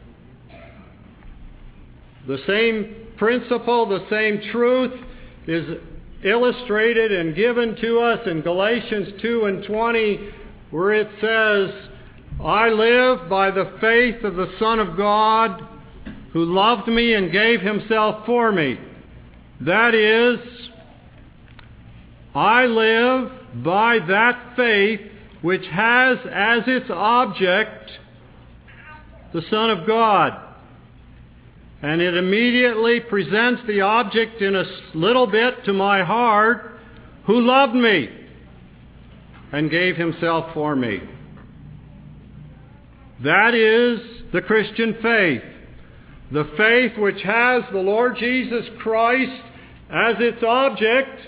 The same principle, the same truth is illustrated and given to us in Galatians two and twenty, where it says, I live by the faith of the Son of God, who loved me and gave Himself for me. That is, I live by that faith which has as its object the Son of God. And it immediately presents the object in a little bit to my heart, who loved me and gave Himself for me. That is the Christian faith. The faith which has the Lord Jesus Christ as its object.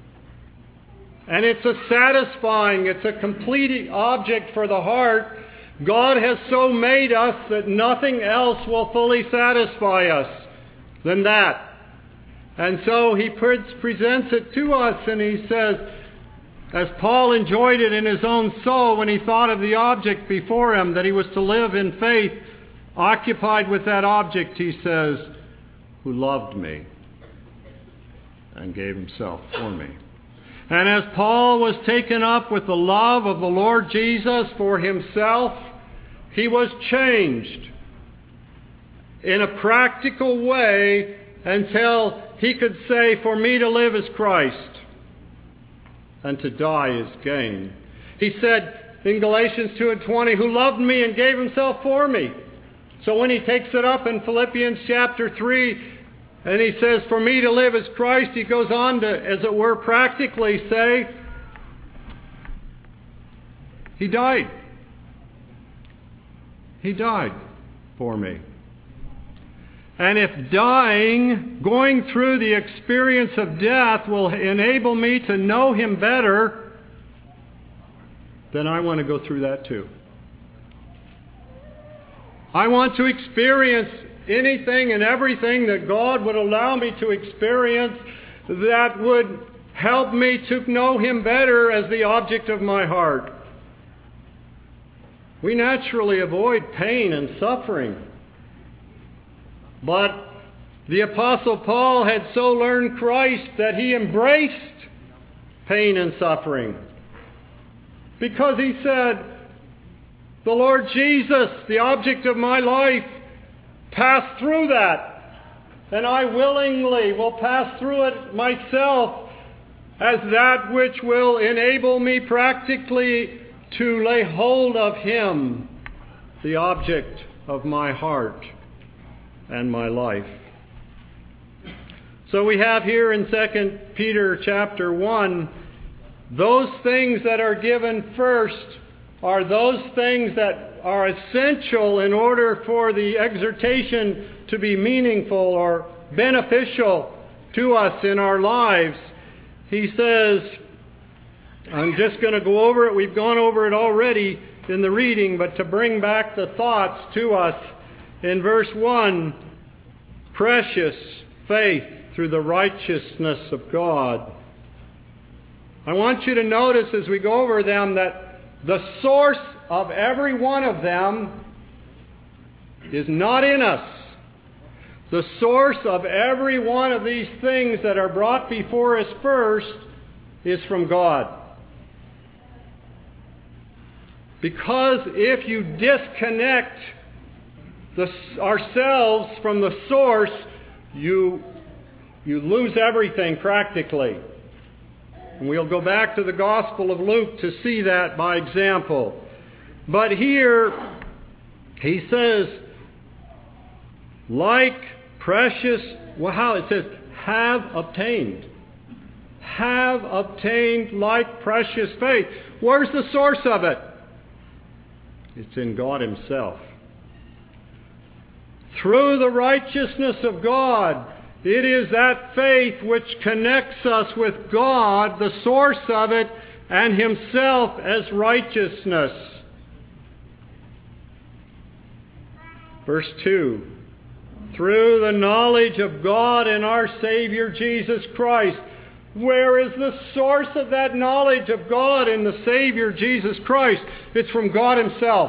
And it's a satisfying, it's a complete object for the heart, God has so made us that nothing else will fully satisfy us than that. And so he pre- presents it to us, and he says, as Paul enjoyed it in his own soul when he thought of the object before him, that he was to live in faith, occupied with that object, he says, who loved me and gave himself for me. And as Paul was taken up with the love of the Lord Jesus for himself, he was changed in a practical way until he could say, for me to live is Christ, and to die is gain. He said in Galatians two and twenty, who loved me and gave himself for me. So when he takes it up in Philippians chapter three, and he says, for me to live is Christ, he goes on to, as it were, practically say, he died. He died for me. And if dying, going through the experience of death, will enable me to know him better, then I want to go through that too. I want to experience anything and everything that God would allow me to experience that would help me to know him better as the object of my heart. We naturally avoid pain and suffering. But the Apostle Paul had so learned Christ that he embraced pain and suffering. Because he said, the Lord Jesus, the object of my life, passed through that. And I willingly will pass through it myself as that which will enable me practically to lay hold of him, the object of my heart and my life. So we have here in Second Peter chapter one, those things that are given first are those things that are essential in order for the exhortation to be meaningful or beneficial to us in our lives. He says, I'm just going to go over it. We've gone over it already in the reading, but to bring back the thoughts to us, in verse one, precious faith through the righteousness of God. I want you to notice as we go over them that the source of every one of them is not in us. The source of every one of these things that are brought before us first is from God. Because if you disconnect the, ourselves from the source, you, you lose everything practically. And we'll go back to the Gospel of Luke to see that by example. But here, he says, like precious, well, how? It says, have obtained. Have obtained like precious faith. Where's the source of it? It's in God himself. Through the righteousness of God, it is that faith which connects us with God, the source of it, and himself as righteousness. Verse two. Through the knowledge of God and our Savior Jesus Christ. Where is the source of that knowledge of God and the Savior Jesus Christ? It's from God himself.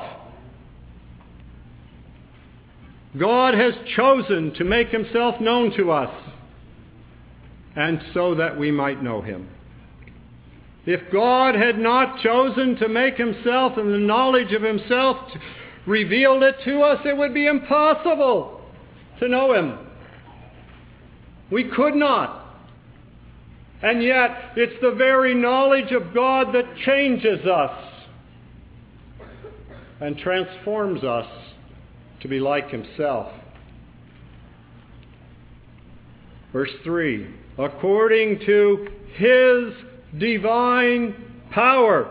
God has chosen to make himself known to us, and so that we might know him. If God had not chosen to make himself and the knowledge of himself, revealed it to us, it would be impossible to know him. We could not. And yet, it's the very knowledge of God that changes us and transforms us to be like himself. Verse three, according to his divine power.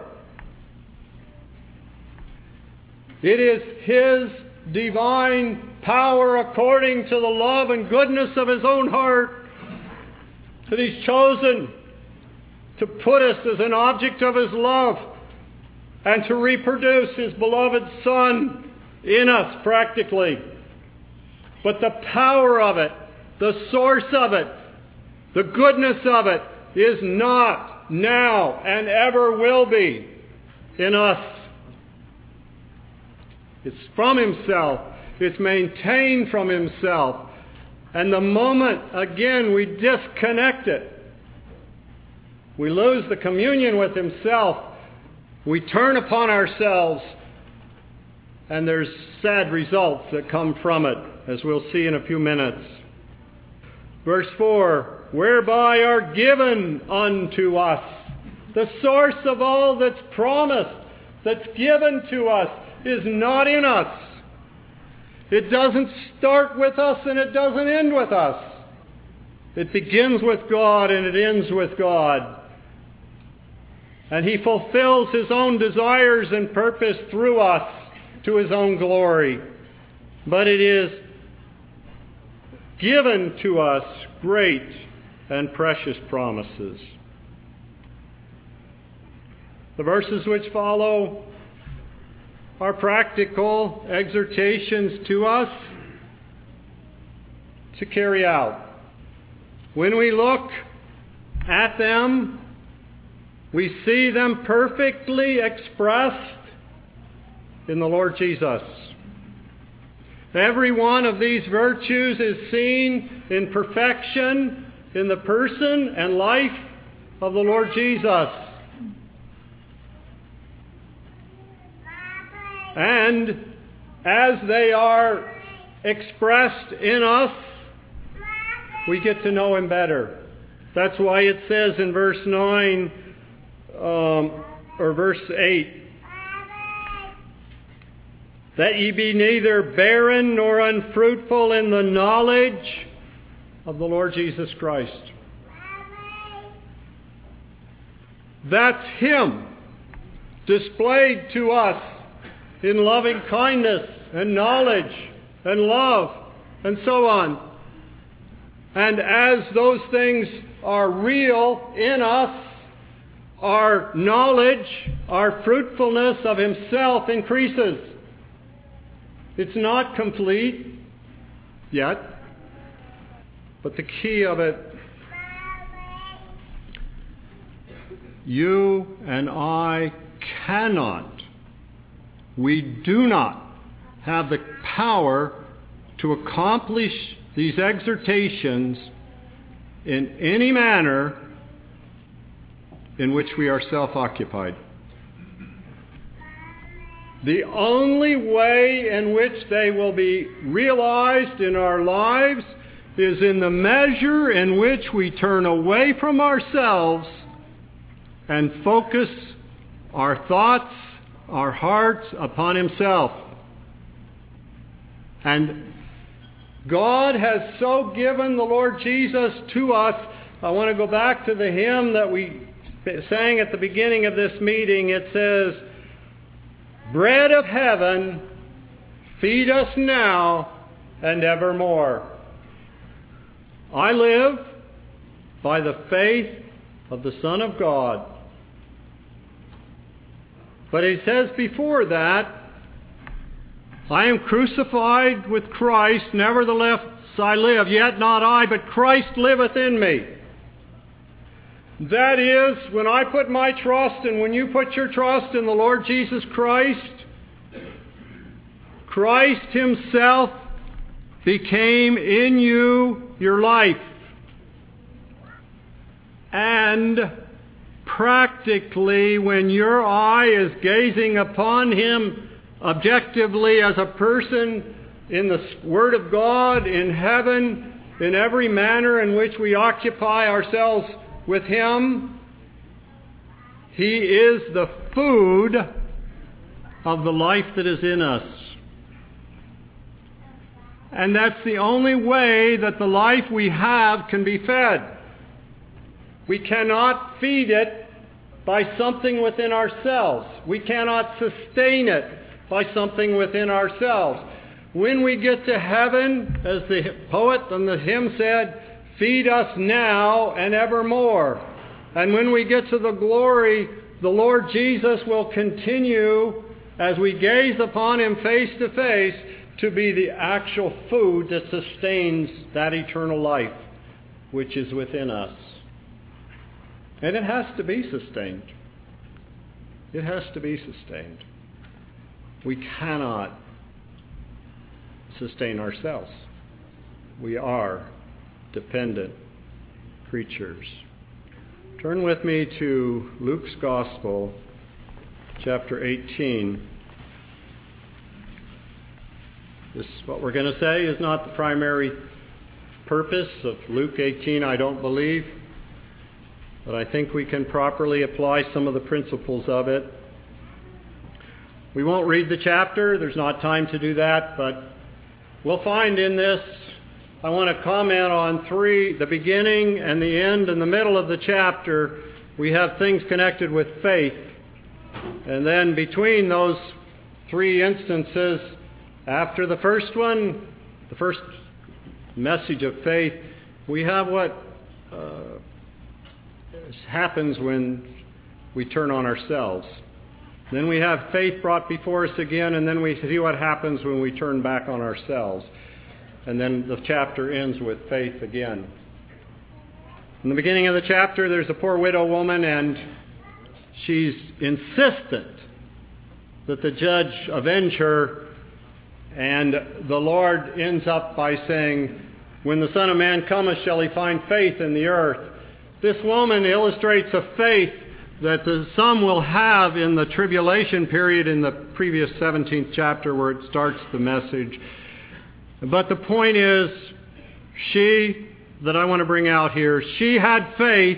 It is his divine power according to the love and goodness of his own heart that he's chosen to put us as an object of his love. and to reproduce His beloved Son in us practically. But the power of it, the source of it, the goodness of it is not now and ever will be in us. It's from Himself. It's maintained from Himself. And the moment, again, we disconnect it, we lose the communion with Himself, we turn upon ourselves, and there's sad results that come from it, as we'll see in a few minutes. Verse four, whereby are given unto us. The source of all that's promised, that's given to us, is not in us. It doesn't start with us and it doesn't end with us. It begins with God and it ends with God. And He fulfills His own desires and purpose through us to His own glory. But it is given to us great and precious promises. The verses which follow are practical exhortations to us to carry out. When we look at them, we see them perfectly expressed in the Lord Jesus. Every one of these virtues is seen in perfection in the person and life of the Lord Jesus. And as they are expressed in us, we get to know Him better. That's why it says in verse nine, um, or verse eight, that ye be neither barren nor unfruitful in the knowledge of the Lord Jesus Christ. That's Him displayed to us in loving kindness and knowledge and love and so on. And as those things are real in us, our knowledge, our fruitfulness of Himself increases. It's not complete yet, but the key of it, you and I cannot, we do not have the power to accomplish these exhortations in any manner in which we are self-occupied. The only way in which they will be realized in our lives is in the measure in which we turn away from ourselves and focus our thoughts, our hearts upon Himself. And God has so given the Lord Jesus to us. I want to go back to the hymn that we sang at the beginning of this meeting. It says, bread of heaven, feed us now and evermore. I live by the faith of the Son of God. But he says before that, I am crucified with Christ, nevertheless I live, yet not I, but Christ liveth in me. That is, when I put my trust and when you put your trust in the Lord Jesus Christ, Christ Himself became in you your life. And practically, when your eye is gazing upon Him objectively as a person in the Word of God, in heaven, in every manner in which we occupy ourselves with Him, He is the food of the life that is in us. And that's the only way that the life we have can be fed. We cannot feed it by something within ourselves. We cannot sustain it by something within ourselves. When we get to heaven, as the poet and the hymn said, feed us now and evermore. And when we get to the glory, the Lord Jesus will continue, as we gaze upon Him face to face, to be the actual food that sustains that eternal life which is within us. And it has to be sustained. It has to be sustained. We cannot sustain ourselves. We are dependent creatures. Turn with me to Luke's Gospel, chapter eighteen. This, what we're going to say, is not the primary purpose of Luke eighteen, I don't believe. But I think we can properly apply some of the principles of it. We won't read the chapter. There's not time to do that. But we'll find in this, I want to comment on three, the beginning and the end and the middle of the chapter. We have things connected with faith. And then between those three instances, after the first one, the first message of faith, we have what uh, happens when we turn on ourselves. Then we have faith brought before us again, and then we see what happens when we turn back on ourselves. And then the chapter ends with faith again. In the beginning of the chapter, there's a poor widow woman, and she's insistent that the judge avenge her. And the Lord ends up by saying, when the Son of Man cometh, shall he find faith in the earth? This woman illustrates a faith that the, some will have in the tribulation period in the previous seventeenth chapter where it starts the message. But the point is, she, that I want to bring out here, she had faith,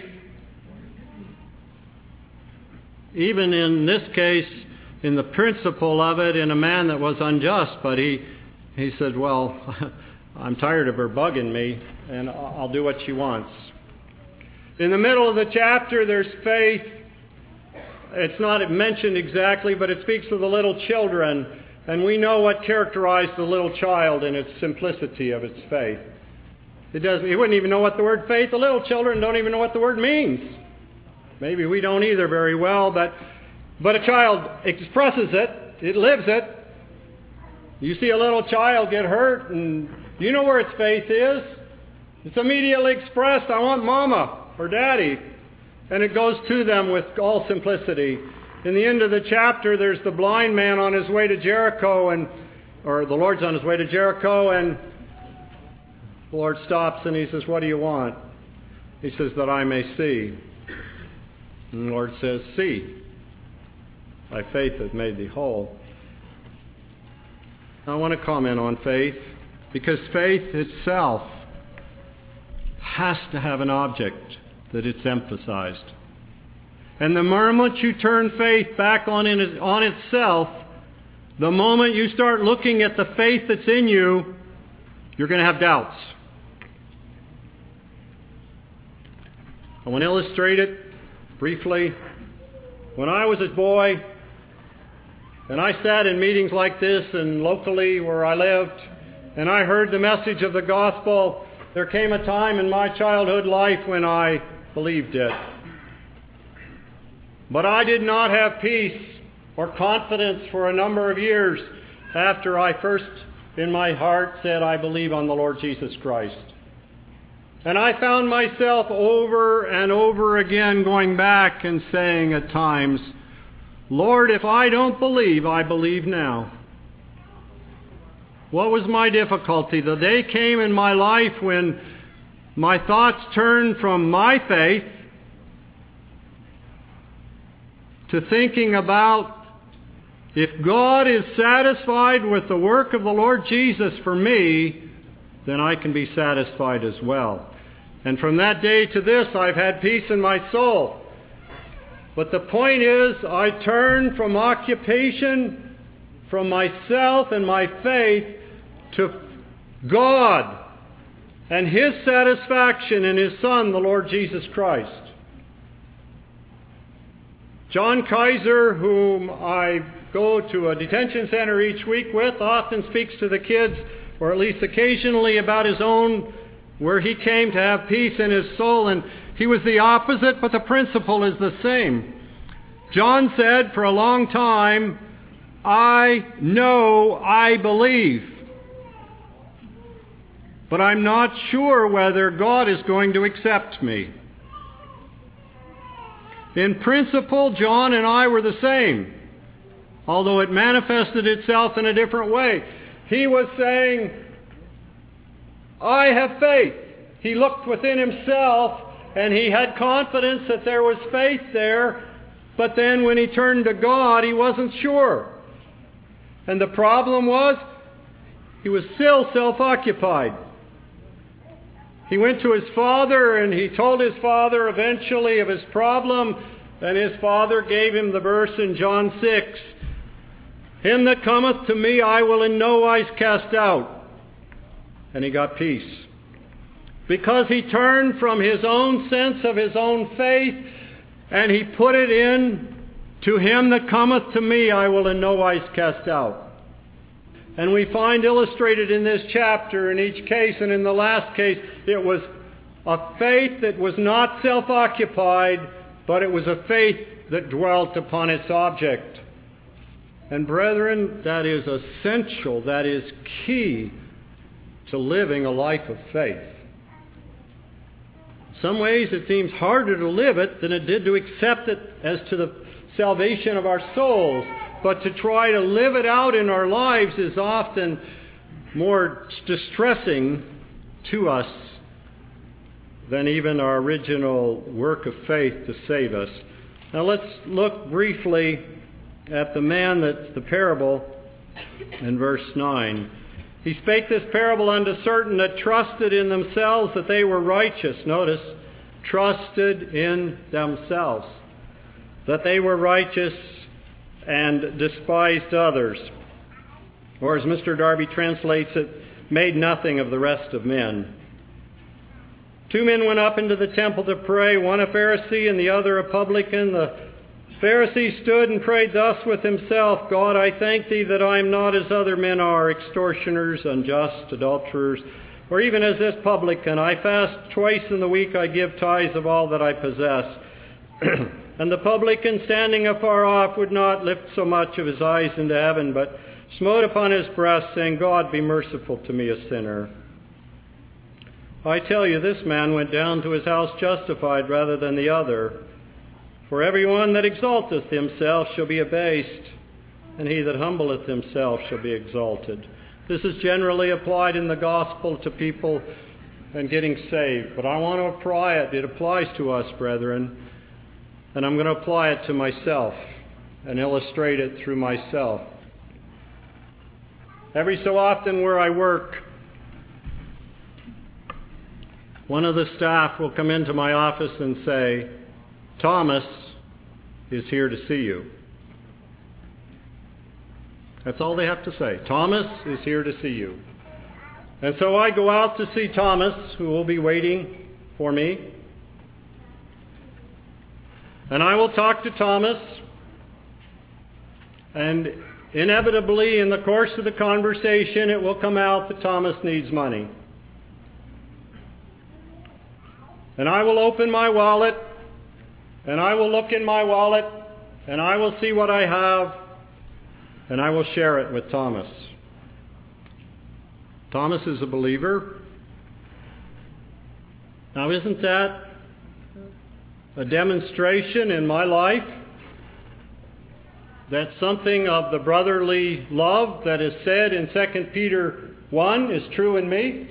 even in this case, in the principle of it, in a man that was unjust. But he, he said, well, I'm tired of her bugging me, and I'll do what she wants. In the middle of the chapter, there's faith. It's not mentioned exactly, but it speaks of the little children. And we know what characterized the little child in its simplicity of its faith. It does. He wouldn't even know what the word faith. The little children don't even know what the word means. Maybe we don't either very well, but but a child expresses it. It lives it. You see a little child get hurt, and you know where its faith is. It's immediately expressed. I want mama or daddy. And it goes to them with all simplicity. In the end of the chapter, there's the blind man on his way to Jericho, and or the Lord's on his way to Jericho, and the Lord stops and he says, what do you want? He says, that I may see. And the Lord says, see. Thy faith hath made thee whole. I want to comment on faith, because faith itself has to have an object that it's emphasized. And the moment you turn faith back on, in, on itself, the moment you start looking at the faith that's in you, you're going to have doubts. I want to illustrate it briefly. When I was a boy, and I sat in meetings like this and locally where I lived, and I heard the message of the gospel, there came a time in my childhood life when I believed it. But I did not have peace or confidence for a number of years after I first, in my heart, said, I believe on the Lord Jesus Christ. And I found myself over and over again going back and saying at times, Lord, if I don't believe, I believe now. What was my difficulty? The day came in my life when my thoughts turned from my faith to thinking about, if God is satisfied with the work of the Lord Jesus for me, then I can be satisfied as well. And from that day to this, I've had peace in my soul. But the point is, I turned from occupation, from myself and my faith, to God and His satisfaction in His Son, the Lord Jesus Christ. John Kaiser, whom I go to a detention center each week with, often speaks to the kids, or at least occasionally, about his own, where he came to have peace in his soul. And he was the opposite, but the principle is the same. John said for a long time, I know, I believe. But I'm not sure whether God is going to accept me. In principle, John and I were the same, although it manifested itself in a different way. He was saying, I have faith. He looked within himself and he had confidence that there was faith there, but then when he turned to God, he wasn't sure. And the problem was, he was still self-occupied. He went to his father and he told his father eventually of his problem, and his father gave him the verse in John six, Him that cometh to me I will in no wise cast out. And he got peace. Because he turned from his own sense of his own faith and he put it in, to him that cometh to me I will in no wise cast out. And we find illustrated in this chapter, in each case, and in the last case, it was a faith that was not self-occupied, but it was a faith that dwelt upon its object. And brethren, that is essential, that is key to living a life of faith. In some ways it seems harder to live it than it did to accept it as to the salvation of our souls. But to try to live it out in our lives is often more distressing to us than even our original work of faith to save us. Now let's look briefly at the man that's the parable in verse nine. He spake this parable unto certain that trusted in themselves that they were righteous. Notice, trusted in themselves that they were righteous and despised others. Or as Mister Darby translates it, made nothing of the rest of men. Two men went up into the temple to pray, one a Pharisee and the other a publican. The Pharisee stood and prayed thus with himself, God, I thank thee that I am not as other men are, extortioners, unjust, adulterers, or even as this publican. I fast twice in the week, I give tithes of all that I possess. And the publican, standing afar off, would not lift so much of his eyes into heaven, but smote upon his breast, saying, God, be merciful to me, a sinner. I tell you, this man went down to his house justified rather than the other. For every one that exalteth himself shall be abased, and he that humbleth himself shall be exalted. This is generally applied in the gospel to people and getting saved, but I want to apply it. It applies to us, brethren. And I'm going to apply it to myself and illustrate it through myself. Every so often where I work, one of the staff will come into my office and say, Thomas is here to see you. That's all they have to say. Thomas is here to see you. And so I go out to see Thomas, who will be waiting for me. And I will talk to Thomas, and inevitably in the course of the conversation it will come out that Thomas needs money. And I will open my wallet, and I will look in my wallet, and I will see what I have, and I will share it with Thomas. Thomas is a believer. Now isn't that a demonstration in my life that something of the brotherly love that is said in Second Peter one is true in me?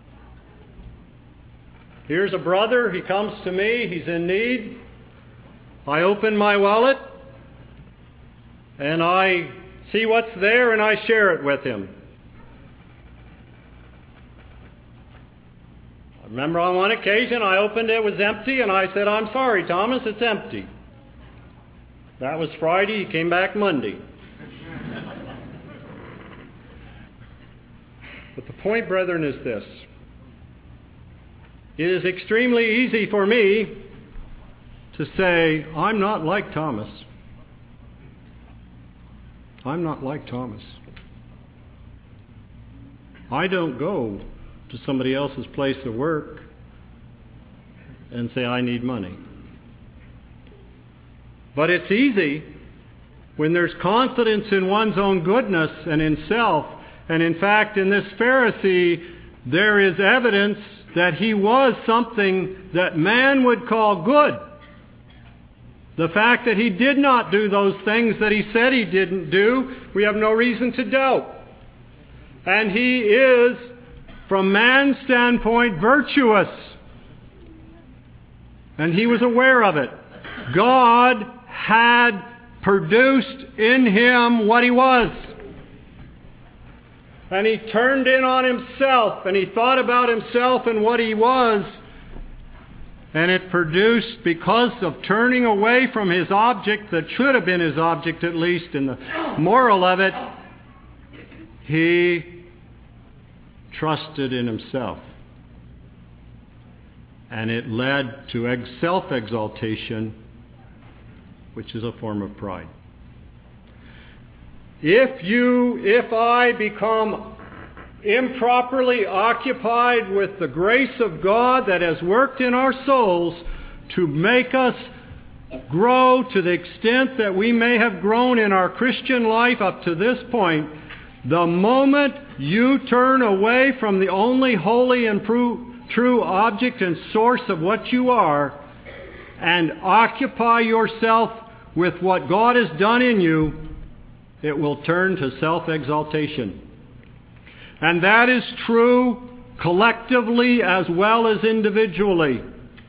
Here's a brother, he comes to me, he's in need. I open my wallet and I see what's there and I share it with him. I remember on one occasion I opened it, it was empty, and I said, I'm sorry, Thomas, it's empty. That was Friday, he came back Monday. But the point, brethren, is this. It is extremely easy for me to say, I'm not like Thomas. I'm not like Thomas. I don't go to somebody else's place of work and say, I need money. But it's easy when there's confidence in one's own goodness and in self. And in fact, in this Pharisee, there is evidence that he was something that man would call good. The fact that he did not do those things that he said he didn't do, we have no reason to doubt. And he is, from man's standpoint, virtuous. And he was aware of it. God had produced in him what he was. And he turned in on himself, and he thought about himself and what he was. And it produced, because of turning away from his object, that should have been his object at least in the moral of it, he trusted in himself. And it led to self-exaltation, which is a form of pride. If you, if I become improperly occupied with the grace of God that has worked in our souls to make us grow to the extent that we may have grown in our Christian life up to this point, the moment you turn away from the only holy and true object and source of what you are and occupy yourself with what God has done in you, it will turn to self-exaltation. And that is true collectively as well as individually.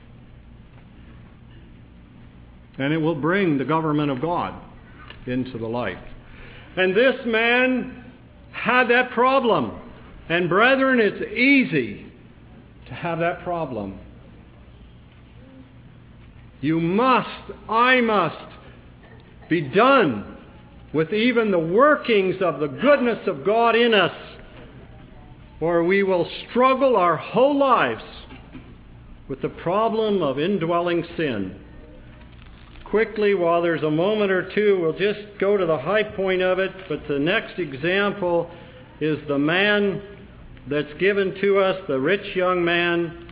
And it will bring the government of God into the life. And this man had that problem. And brethren, it's easy to have that problem. You must, I must, be done with even the workings of the goodness of God in us, or we will struggle our whole lives with the problem of indwelling sin. Quickly, while there's a moment or two, we'll just go to the high point of it, but the next example is the man that's given to us, the rich young man,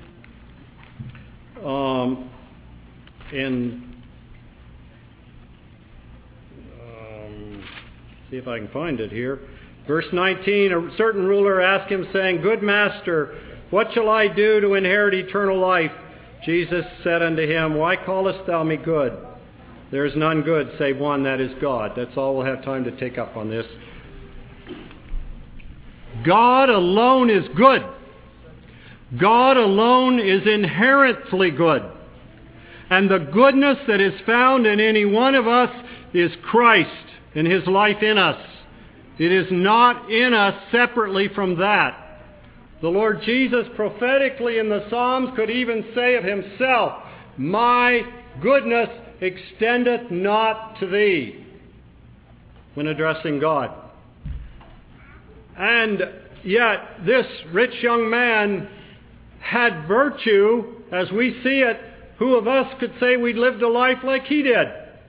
um, in see if I can find it here. Verse nineteen, a certain ruler asked him, saying, Good master, what shall I do to inherit eternal life? Jesus said unto him, Why callest thou me good? There is none good save one, that is God. That's all we'll have time to take up on this. God alone is good. God alone is inherently good. And the goodness that is found in any one of us is Christ and His life in us. It is not in us separately from that. The Lord Jesus prophetically in the Psalms could even say of Himself, My goodness extendeth not to thee, when addressing God. And yet this rich young man had virtue, as we see it. Who of us could say we lived a life like he did?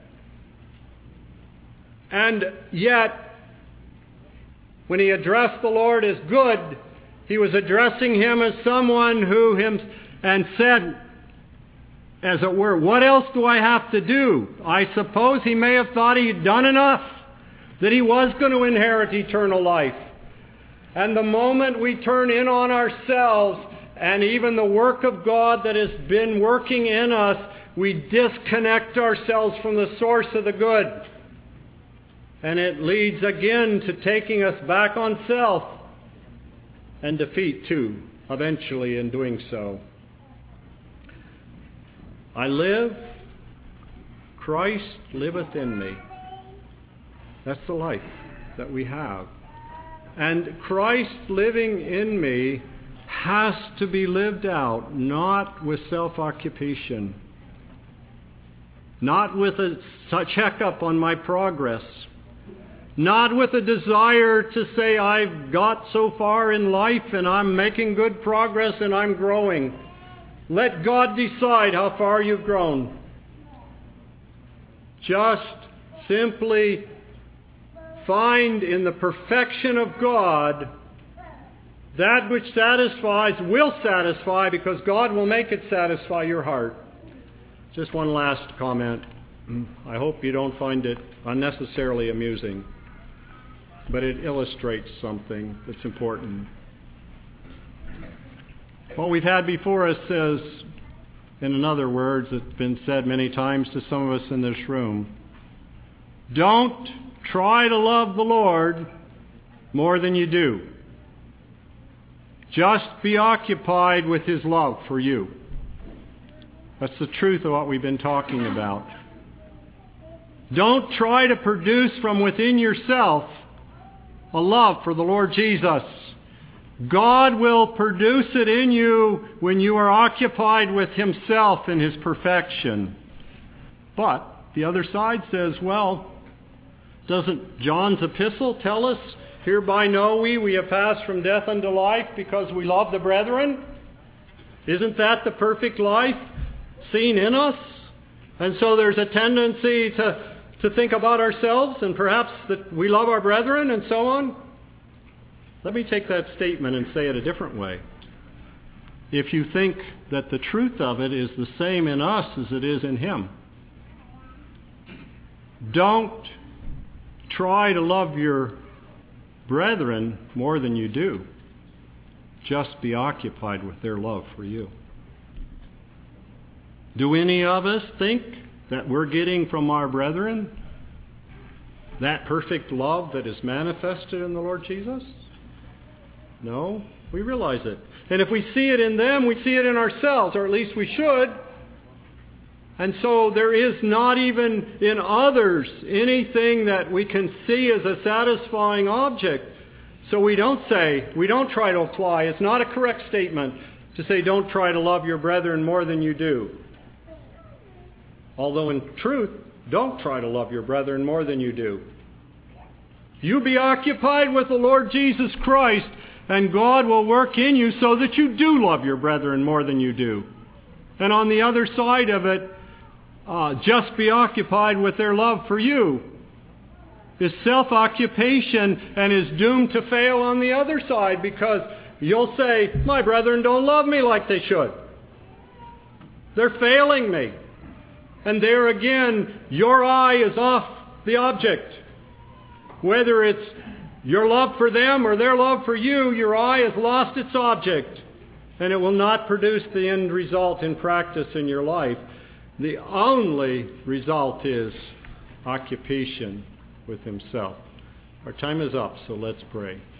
And yet, when he addressed the Lord as good, he was addressing Him as someone who him and said, as it were, what else do I have to do? I suppose he may have thought he had done enough, that he was going to inherit eternal life. And the moment we turn in on ourselves and even the work of God that has been working in us, we disconnect ourselves from the source of the good. And it leads again to taking us back on self and defeat too, eventually in doing so. I live, Christ liveth in me. That's the life that we have. And Christ living in me has to be lived out, not with self-occupation, not with a checkup on my progress, not with a desire to say I've got so far in life and I'm making good progress and I'm growing. Let God decide how far you've grown. Just simply find in the perfection of God that which satisfies will satisfy, because God will make it satisfy your heart. Just one last comment. I hope you don't find it unnecessarily amusing, but it illustrates something that's important. What we've had before us says, in other words, it's been said many times to some of us in this room, don't try to love the Lord more than you do. Just be occupied with His love for you. That's the truth of what we've been talking about. Don't try to produce from within yourself a love for the Lord Jesus. God will produce it in you when you are occupied with Himself in His perfection. But the other side says, well, doesn't John's epistle tell us, hereby know we, we have passed from death unto life because we love the brethren? Isn't that the perfect life seen in us? And so there's a tendency to, to think about ourselves and perhaps that we love our brethren and so on. Let me take that statement and say it a different way. If you think that the truth of it is the same in us as it is in Him, don't try to love your brethren more than you do. Just be occupied with their love for you. Do any of us think that we're getting from our brethren that perfect love that is manifested in the Lord Jesus? No, we realize it. And if we see it in them, we see it in ourselves, or at least we should. And so there is not even in others anything that we can see as a satisfying object. So we don't say, we don't try to apply. It's not a correct statement to say don't try to love your brethren more than you do. Although in truth, don't try to love your brethren more than you do. You be occupied with the Lord Jesus Christ, and God will work in you so that you do love your brethren more than you do. And on the other side of it, uh, just be occupied with their love for you. Is self-occupation and is doomed to fail on the other side, because you'll say, my brethren don't love me like they should. They're failing me. And there again, your eye is off the object. Whether it's your love for them or their love for you, your eye has lost its object. And it will not produce the end result in practice in your life. The only result is occupation with Himself. Our time is up, so let's pray.